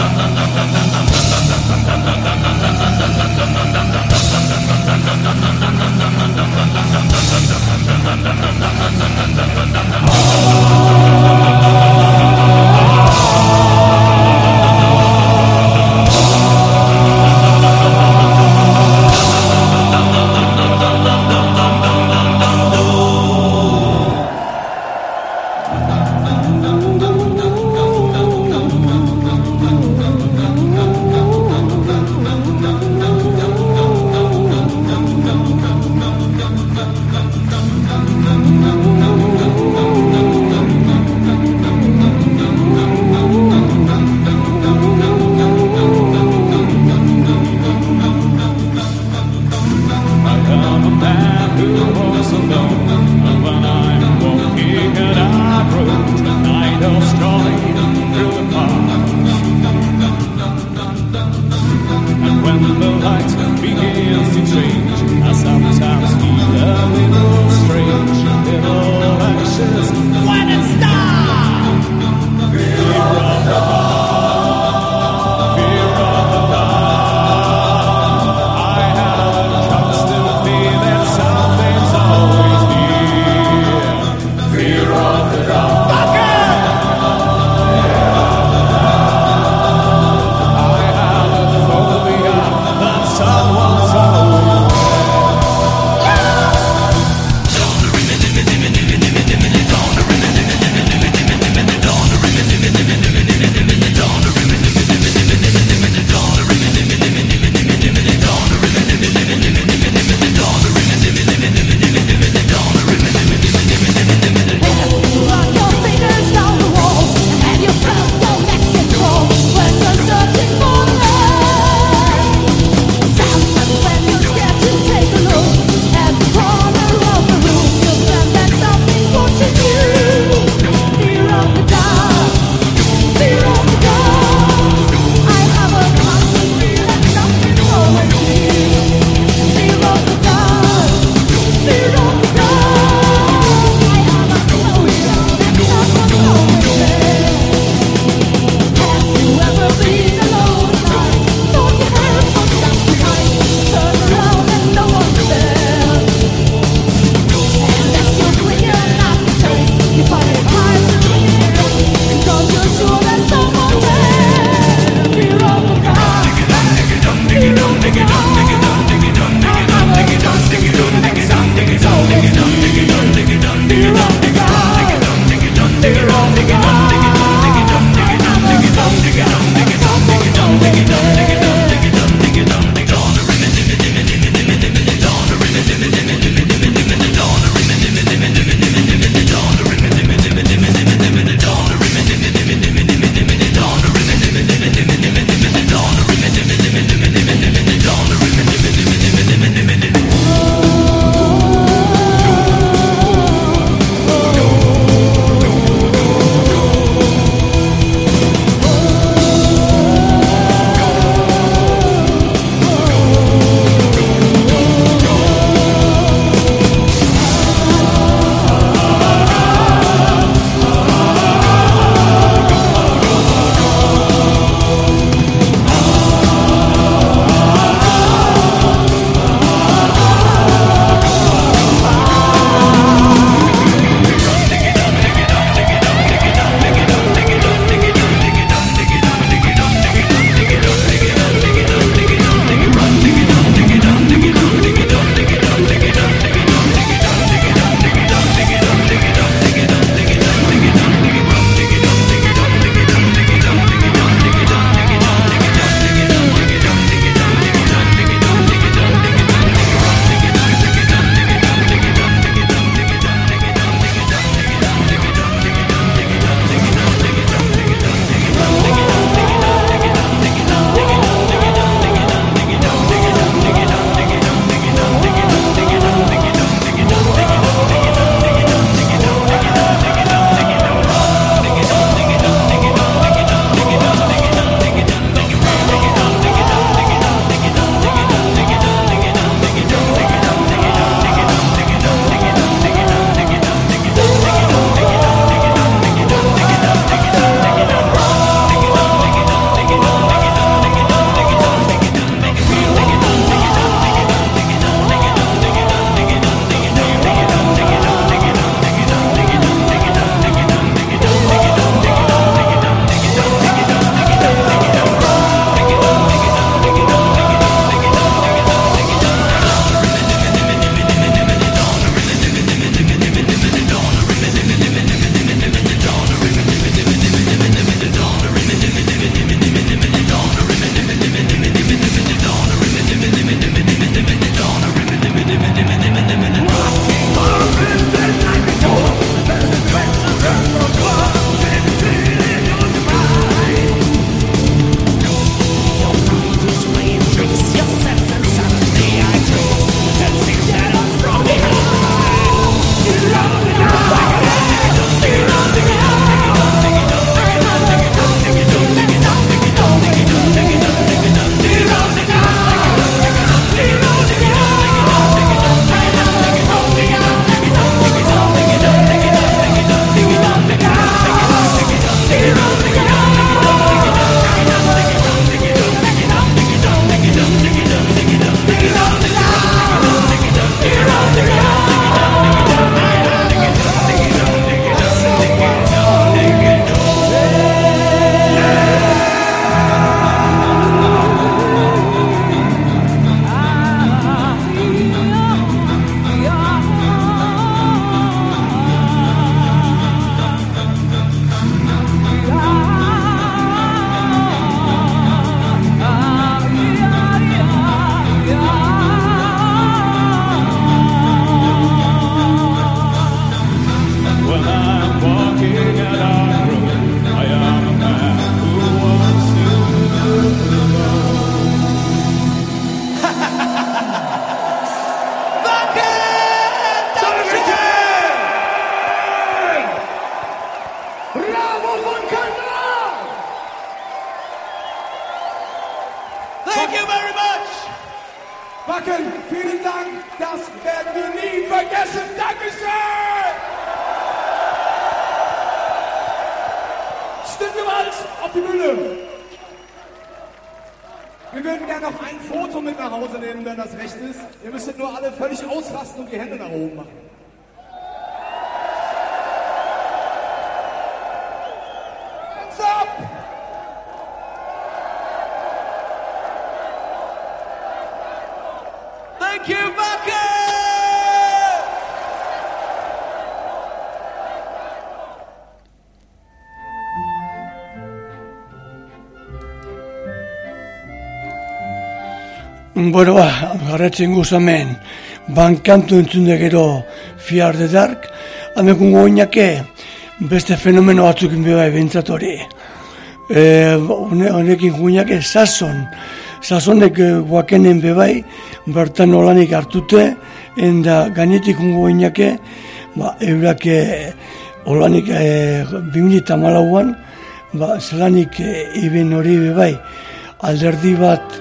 Thank you very much. Wacken, vielen Dank. Das werden wir nie vergessen. Dankeschön. Stimmgewalt auf die Bühne. Wir würden gerne noch ein Foto mit nach Hause nehmen, wenn das recht ist. Ihr müsstet nur alle völlig ausrasten und die Hände nach oben machen. Hands up! Thank you, Wacken! Bueno, garratzen guzamen, bankantu entzunde gero Fear the Dark, amekungo oinake beste fenomeno batzuk inbebai bentsat hori. Honekin guinake sasonek guakenen bebai, bertan olanik hartute, enda gainetik ungo oinake, eurak olanik 2014an, zelanik iben hori bebai, alderdi bat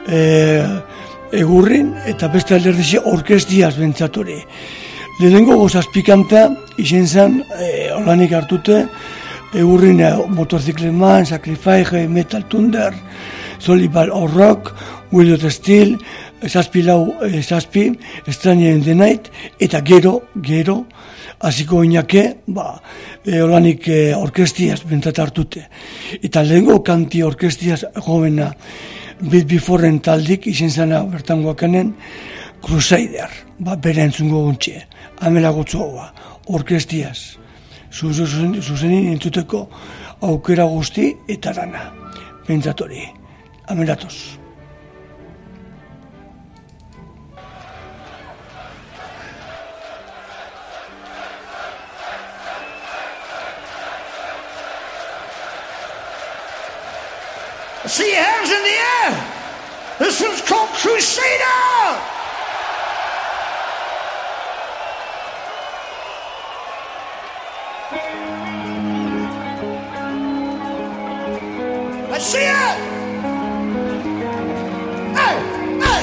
egurrin eta beste alderdizi orkestiaz bentsatori. Lehenengo gozazpikanta izen zen olanik hartute egurrin Motorcycleman, Sacrifice, Metal Thunder, Solibal or Rock, Will of Steel, zazpi, Stranger in the Night, eta gero, hasiko oinake, olanik orkestiaz bentsat hartute. Eta lehenengo kanti orkestiaz jovena Beat Beforeen taldik izen zena bertan guakanen Crusader, bere entzungo guntxe, amela gotzoa, orkestiaz, zuzenin entzuteko aukera guzti eta dana, bentsatori, amelatoz. See your hands in the air. This one's called Crusader. Let's see it. Hey, hey.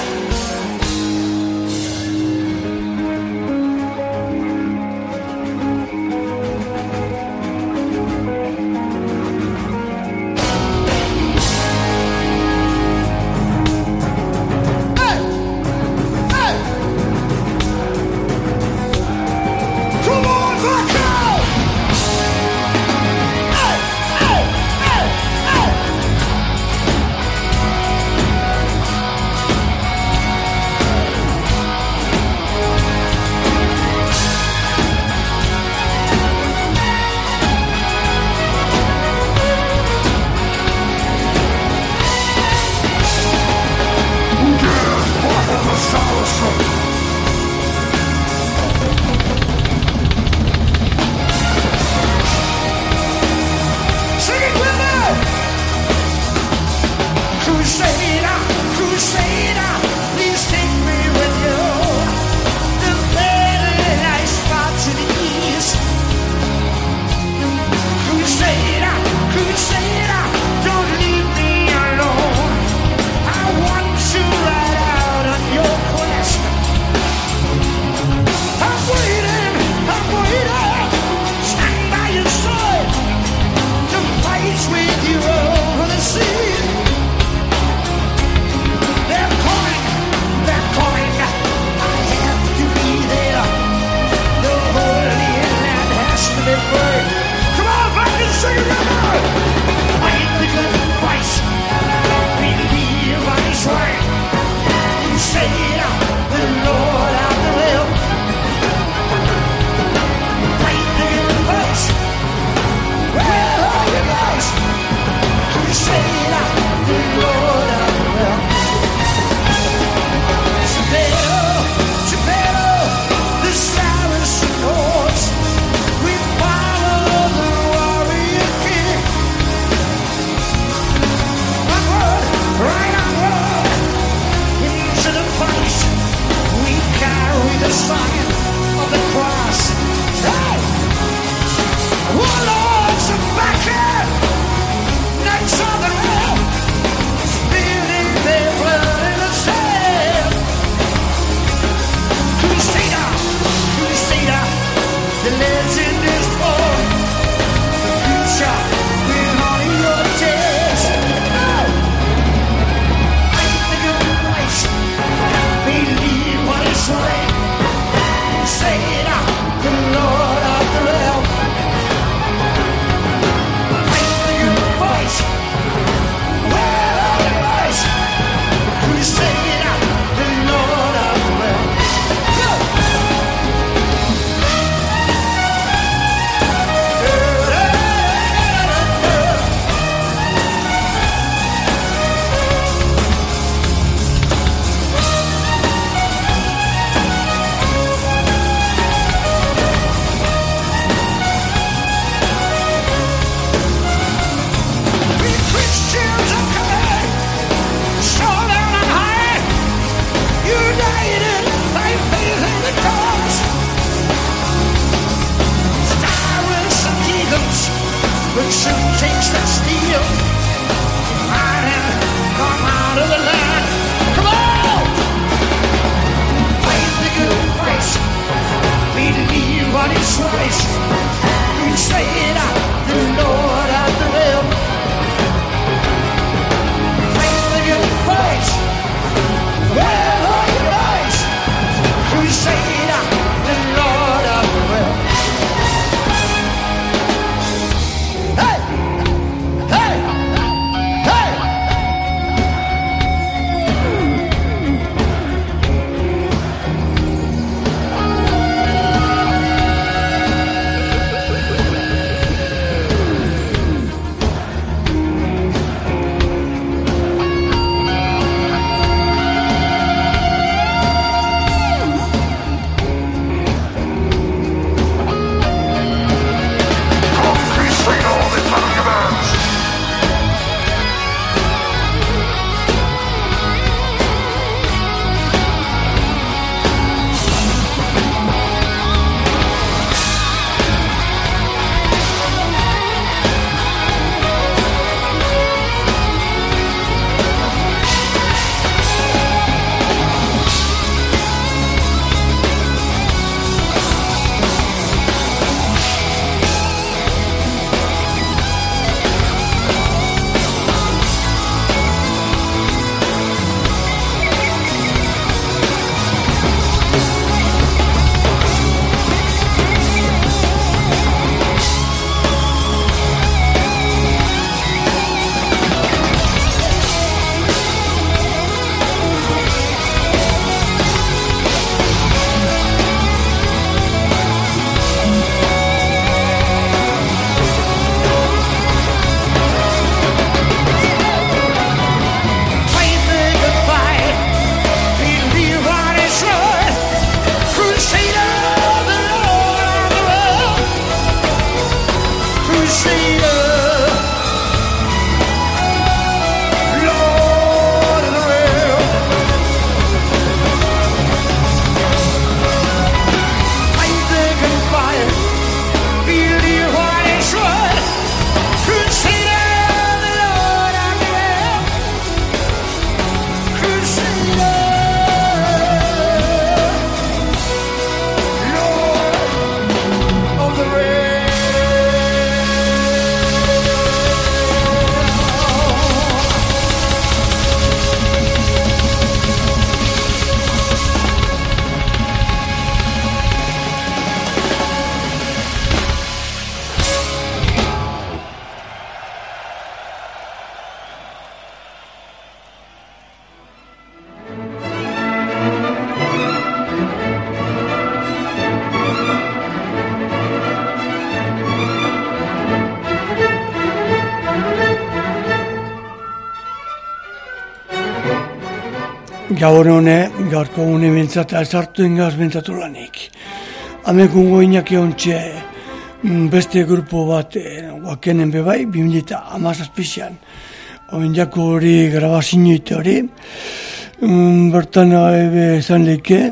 gaurko hone bintzata ezartu ingaz bintzatu lanik. Hamekungo inaki ontxe beste grupo bat guakenen bebai, 2017an. Oin jako hori grabazinoite hori. Bertan ezan leke,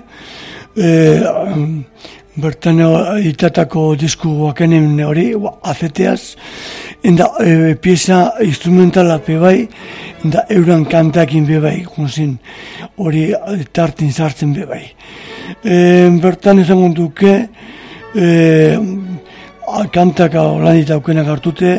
bertan itatako disku guakenen hori, azeteaz, enda pieza instrumentala bebai, enda euran kantakin bebai, junzin, hori tartin sartzen bebai. Bertan ezan duke, kantaka lan eta aukenak hartute,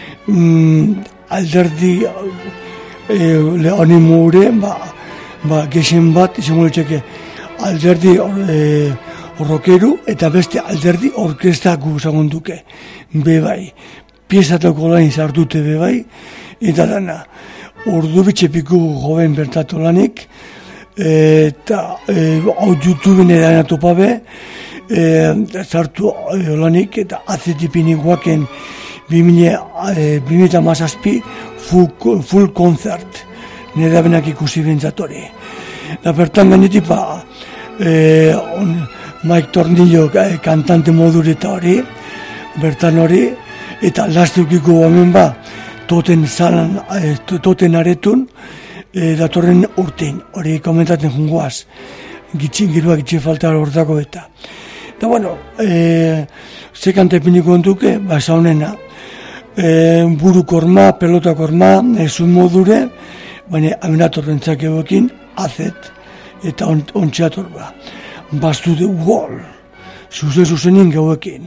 alderdi leonimo ure, gexen bat, izango txeke, alderdi rokeru eta beste alderdi orkestaku izango duke, bebai. Piezatako lan izartute bebai, eta dana, ordubitxepiku joven bertatu lanik, eta YouTubeen edan atopabe, zartu lanik eta azetipinik guaken 2017 full concert nire benak ikusi bentzatori. Da bertan benetipa Mike Tornillo kantante modureta hori, bertan hori, eta lastukiko hemen toten zalan, toten aretun, datorren urtein, hori komentaten jungoaz, giroak gitxe falta hortako eta. Eta bueno, ze kanta epiniko onduke, zaunena, buru korma, pelota korma, zun modure, baina amenatorrentzak egoekin, azet, eta ontxeator Bastu the wall, zuzenin gauekin.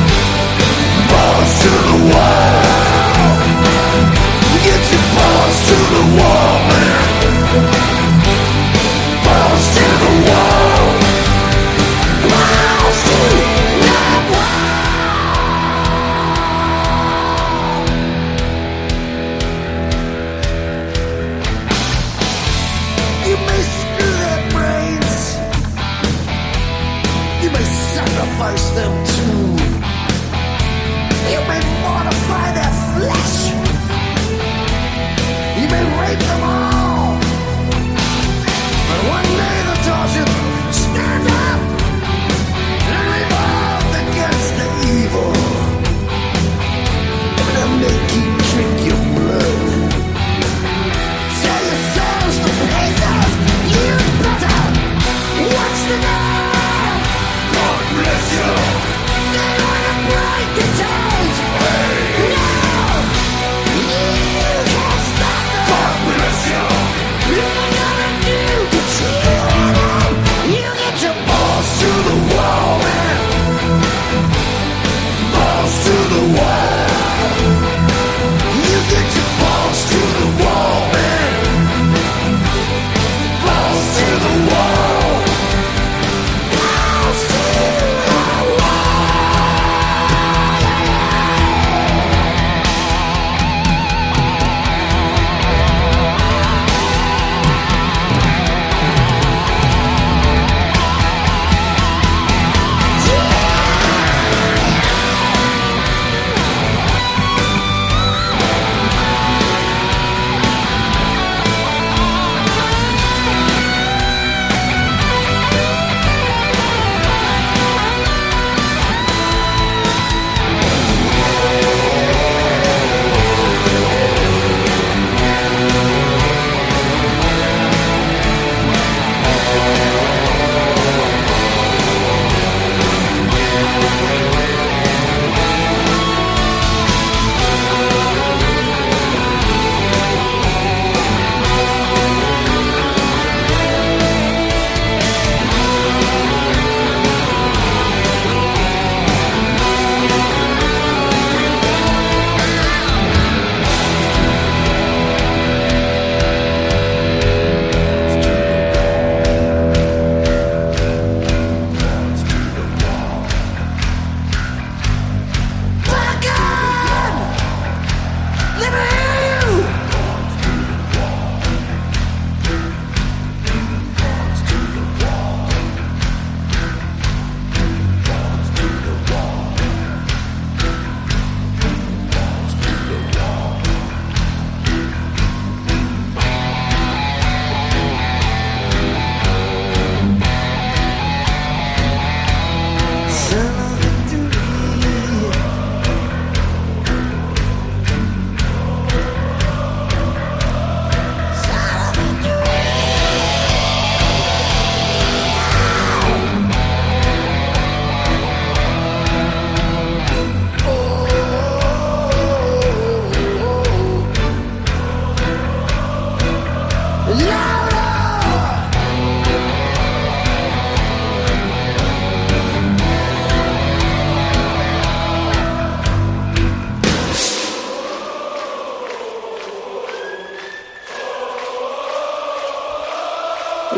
Balls to the wall. Get your balls to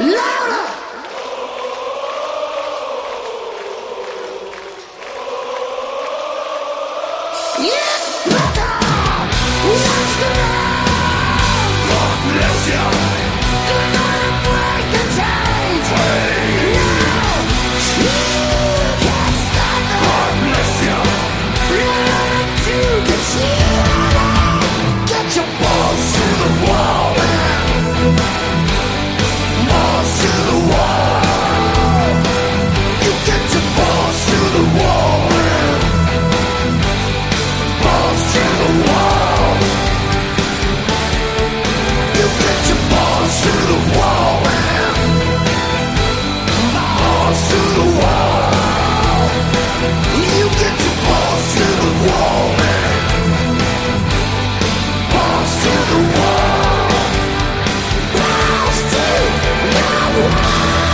Louder! Yeah, brother! Watch the road! God bless you! You're gonna break the chains! Now! You can't stop them! God bless you! Run to the shield! Get your balls to the wall, man! Balls to the wall! You get your balls to the wall, man! Balls to the wall! You get your balls to the wall, man! Balls to the wall! You get your balls to the wall, man! Balls to the wall! Balls to the wall!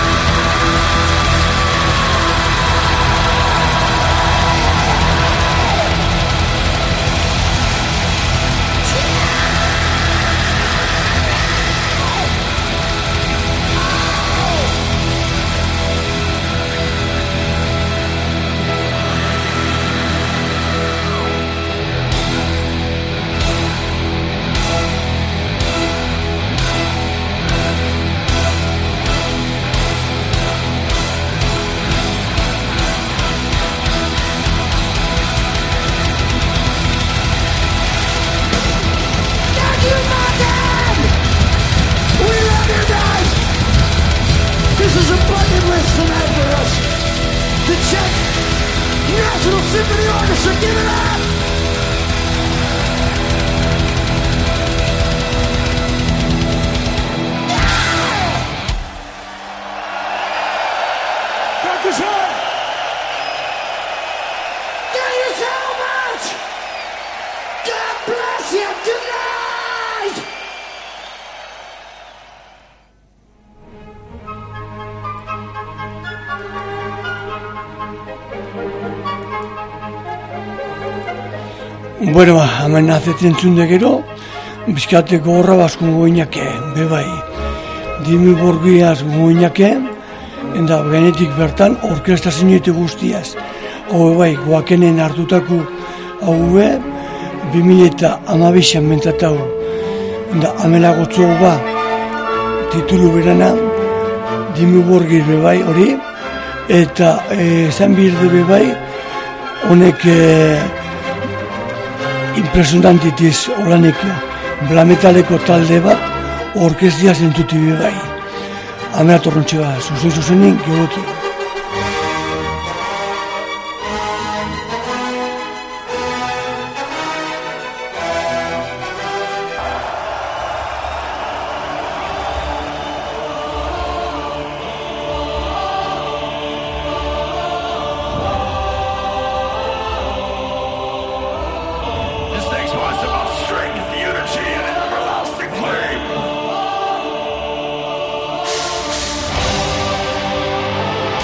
Thank you, Martin! We love you guys! This is a bucket list tonight for us. The Czech National Symphony Orchestra, give it up! Dankeschön! Thank you so much! God bless you! Good night! Bueno, hemen azetzen zunde gero, bizkateko horra basko goinake, bebai. Dimi borgiaz goinake, eta genetik bertan orkestra zinete guztiaz. Hau bai, guakenen hartutako hau 2012an mentatau. Eta amelagotzo ba, titulu berana, Dimi borgiz bebai hori, eta zan birde bebai, honek impresionantitiz oranek blametaleko talde bat orkestia zentuti bebai. Hamea torrontxe bat, zuzenik geotik. This thing's was about strength, unity, and everlasting flame.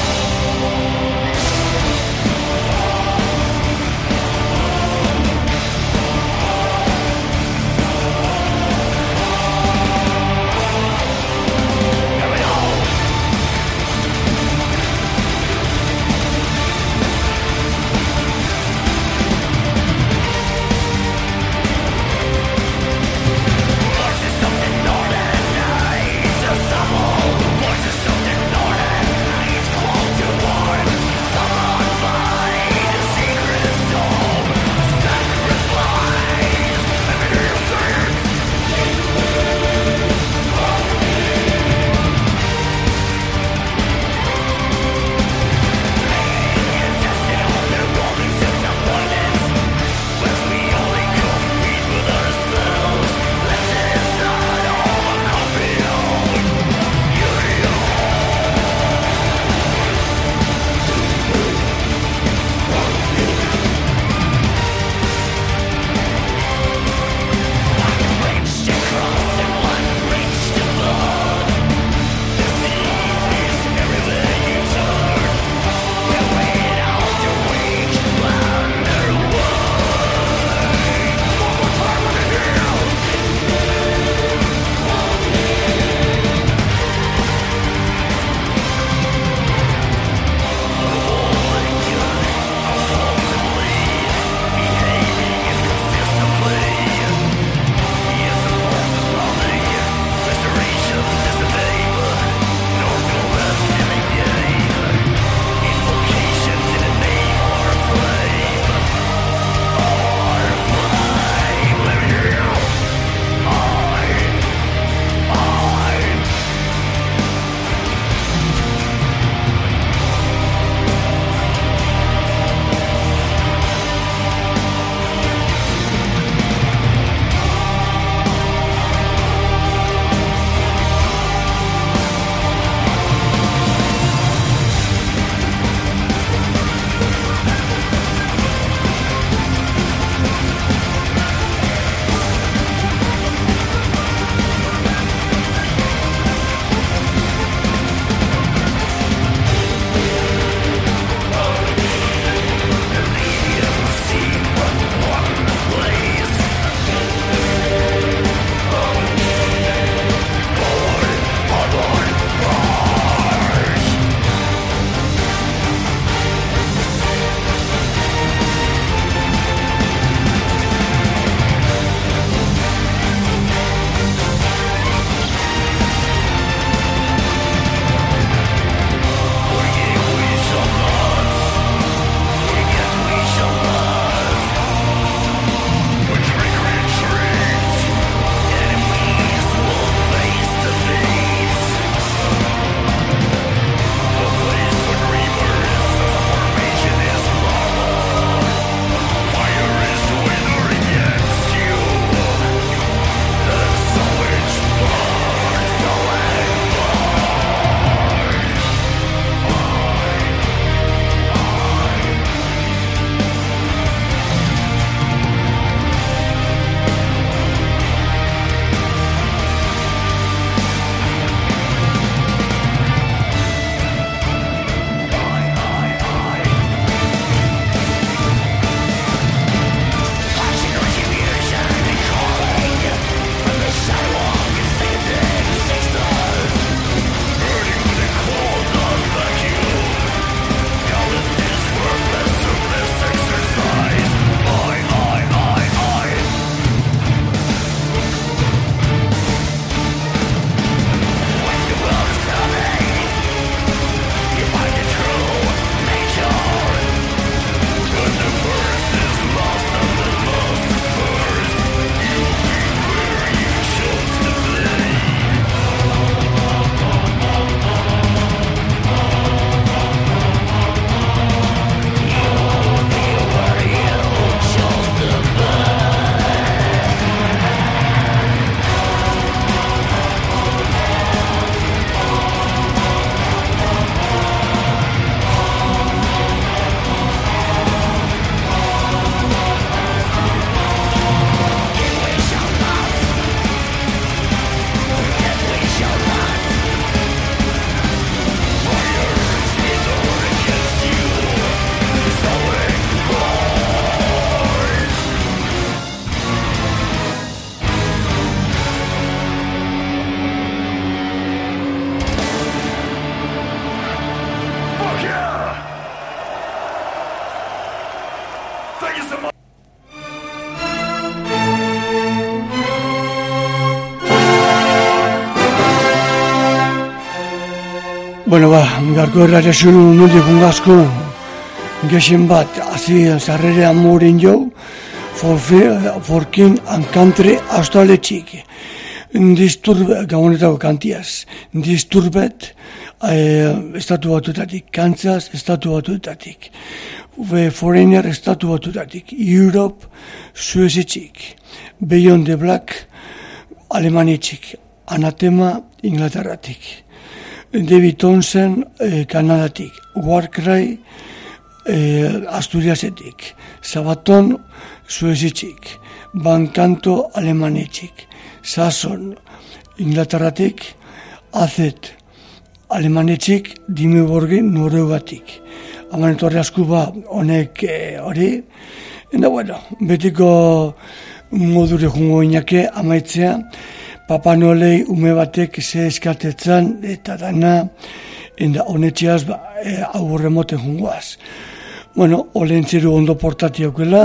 Bueno, garko erratxun nundik ungazko gexen bat, hazi zarrerean Mourin Joe, for King and Country australetxik. Gabonetako kantiaz, Disturbed, estatu batutatik, Kansas, estatu batutatik, Foreigner, estatu batutatik, Europe, Suezitxik, Beyond the Black, Alemanitxik, Anathema, Inglaterratik, David Townsend, Kanadatik, Warcry, Asturiasetik, Sabaton, Suezitxik, Bankanto, Alemanitxik, Sason, Inglaterratik, Azet, Alemanetxik, Dimi Borgin, Noruegatik. Haman etorri asku honek hori. Eta bueno, betiko modure jungo inake amaitzea, Papa Noelei ume batek ze eskatetzan eta dana, eta honetxeaz aurre moten jungoaz. Bueno, olentzeru ondo portati aukela,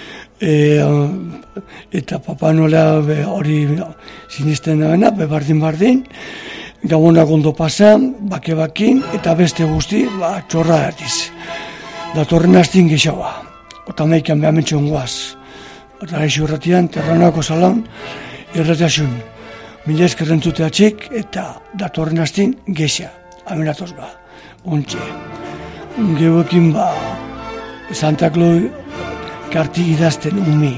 eta Papa Noela hori sinisten dabena, bardin, gabonak ondo pasan, bake-bakin, eta beste guzti, txorra erdiz. Datorren hastin gexaua, eta meikan behamentxon guaz. Eta eixo erratian, terranako salan, erratiasun. Mila eskerrentzuteatxik, eta datorren hastin gexa. Amenatoz ontxe. Geuekin Santa Claus karti idazten umi.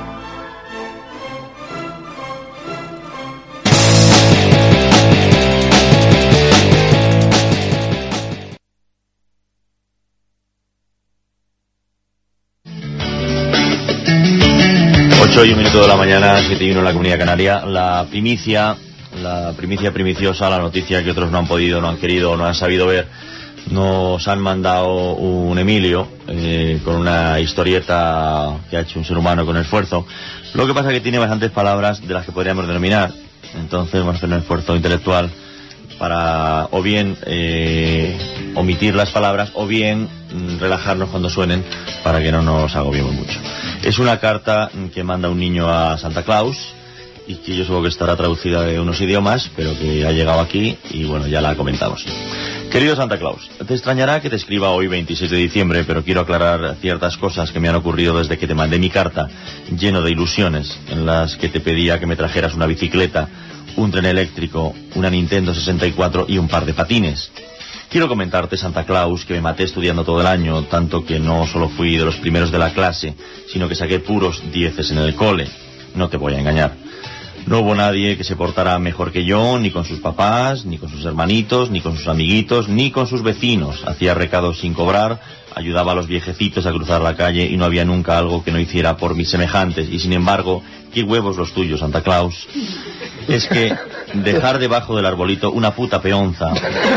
Ocho y un minuto de la mañana, 7:01 en la Comunidad Canaria. La primicia primiciosa, la noticia que otros no han podido, no han querido, no han sabido ver. Nos han mandado un Emilio con una historieta que ha hecho un ser humano con esfuerzo. Lo que pasa es que tiene bastantes palabras de las que podríamos denominar. Entonces vamos a hacer un esfuerzo intelectual para o bien omitir las palabras o bien relajarnos cuando suenen para que no nos agobiemos mucho. Es una carta que manda un niño a Santa Claus y que yo supongo que estará traducida de unos idiomas, pero que ha llegado aquí y bueno, ya la comentamos. Querido Santa Claus, te extrañará que te escriba hoy 26 de diciembre, pero quiero aclarar ciertas cosas que me han ocurrido desde que te mandé mi carta, lleno de ilusiones, en las que te pedía que me trajeras una bicicleta, un tren eléctrico, una Nintendo 64 y un par de patines. Quiero comentarte, Santa Claus, que me maté estudiando todo el año, tanto que no solo fui de los primeros de la clase, sino que saqué puros 10 en el cole. No te voy a engañar. No hubo nadie que se portara mejor que yo, ni con sus papás, ni con sus hermanitos, ni con sus amiguitos, ni con sus vecinos. Hacía recados sin cobrar, ayudaba a los viejecitos a cruzar la calle y no había nunca algo que no hiciera por mis semejantes. Y sin embargo, qué huevos los tuyos, Santa Claus. Es que dejar debajo del arbolito una puta peonza,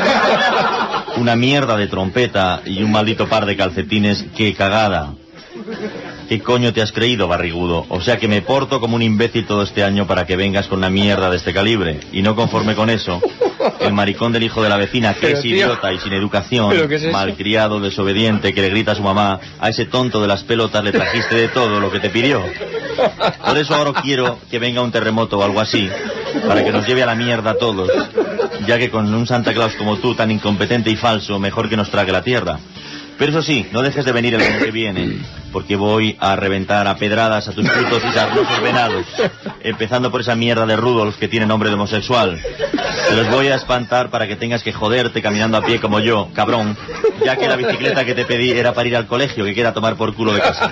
una mierda de trompeta y un maldito par de calcetines, qué cagada. ¿Qué coño te has creído, barrigudo? O sea que me porto como un imbécil todo este año para que vengas con una mierda de este calibre. Y no conforme con eso, el maricón del hijo de la vecina, que es idiota y sin educación, ¿es malcriado, desobediente, que le grita a su mamá, a ese tonto de las pelotas le trajiste de todo lo que te pidió. Por eso ahora quiero que venga un terremoto o algo así, para que nos lleve a la mierda a todos, ya que con un Santa Claus como tú, tan incompetente y falso, mejor que nos trague la tierra. Pero eso sí, no dejes de venir el año que viene, porque voy a reventar a pedradas a tus putos y sarnosos venados, empezando por esa mierda de Rudolf que tiene nombre de homosexual. Te los voy a espantar para que tengas que joderte caminando a pie como yo, cabrón, ya que la bicicleta que te pedí era para ir al colegio, que quiera tomar por culo de casa.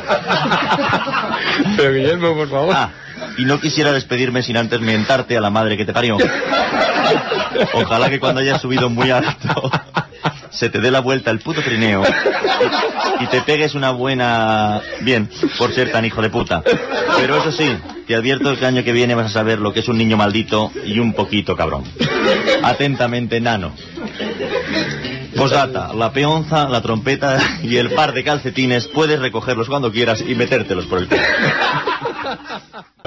Pero Guillermo, por favor. Y no quisiera despedirme sin antes mentarte a la madre que te parió. Ojalá que cuando hayas subido muy alto se te dé la vuelta el puto trineo y te pegues una buena... Bien, por ser tan hijo de puta. Pero eso sí, te advierto que el año que viene vas a saber lo que es un niño maldito y un poquito cabrón. Atentamente, Nano. Posdata, la peonza, la trompeta y el par de calcetines puedes recogerlos cuando quieras y metértelos por el culo.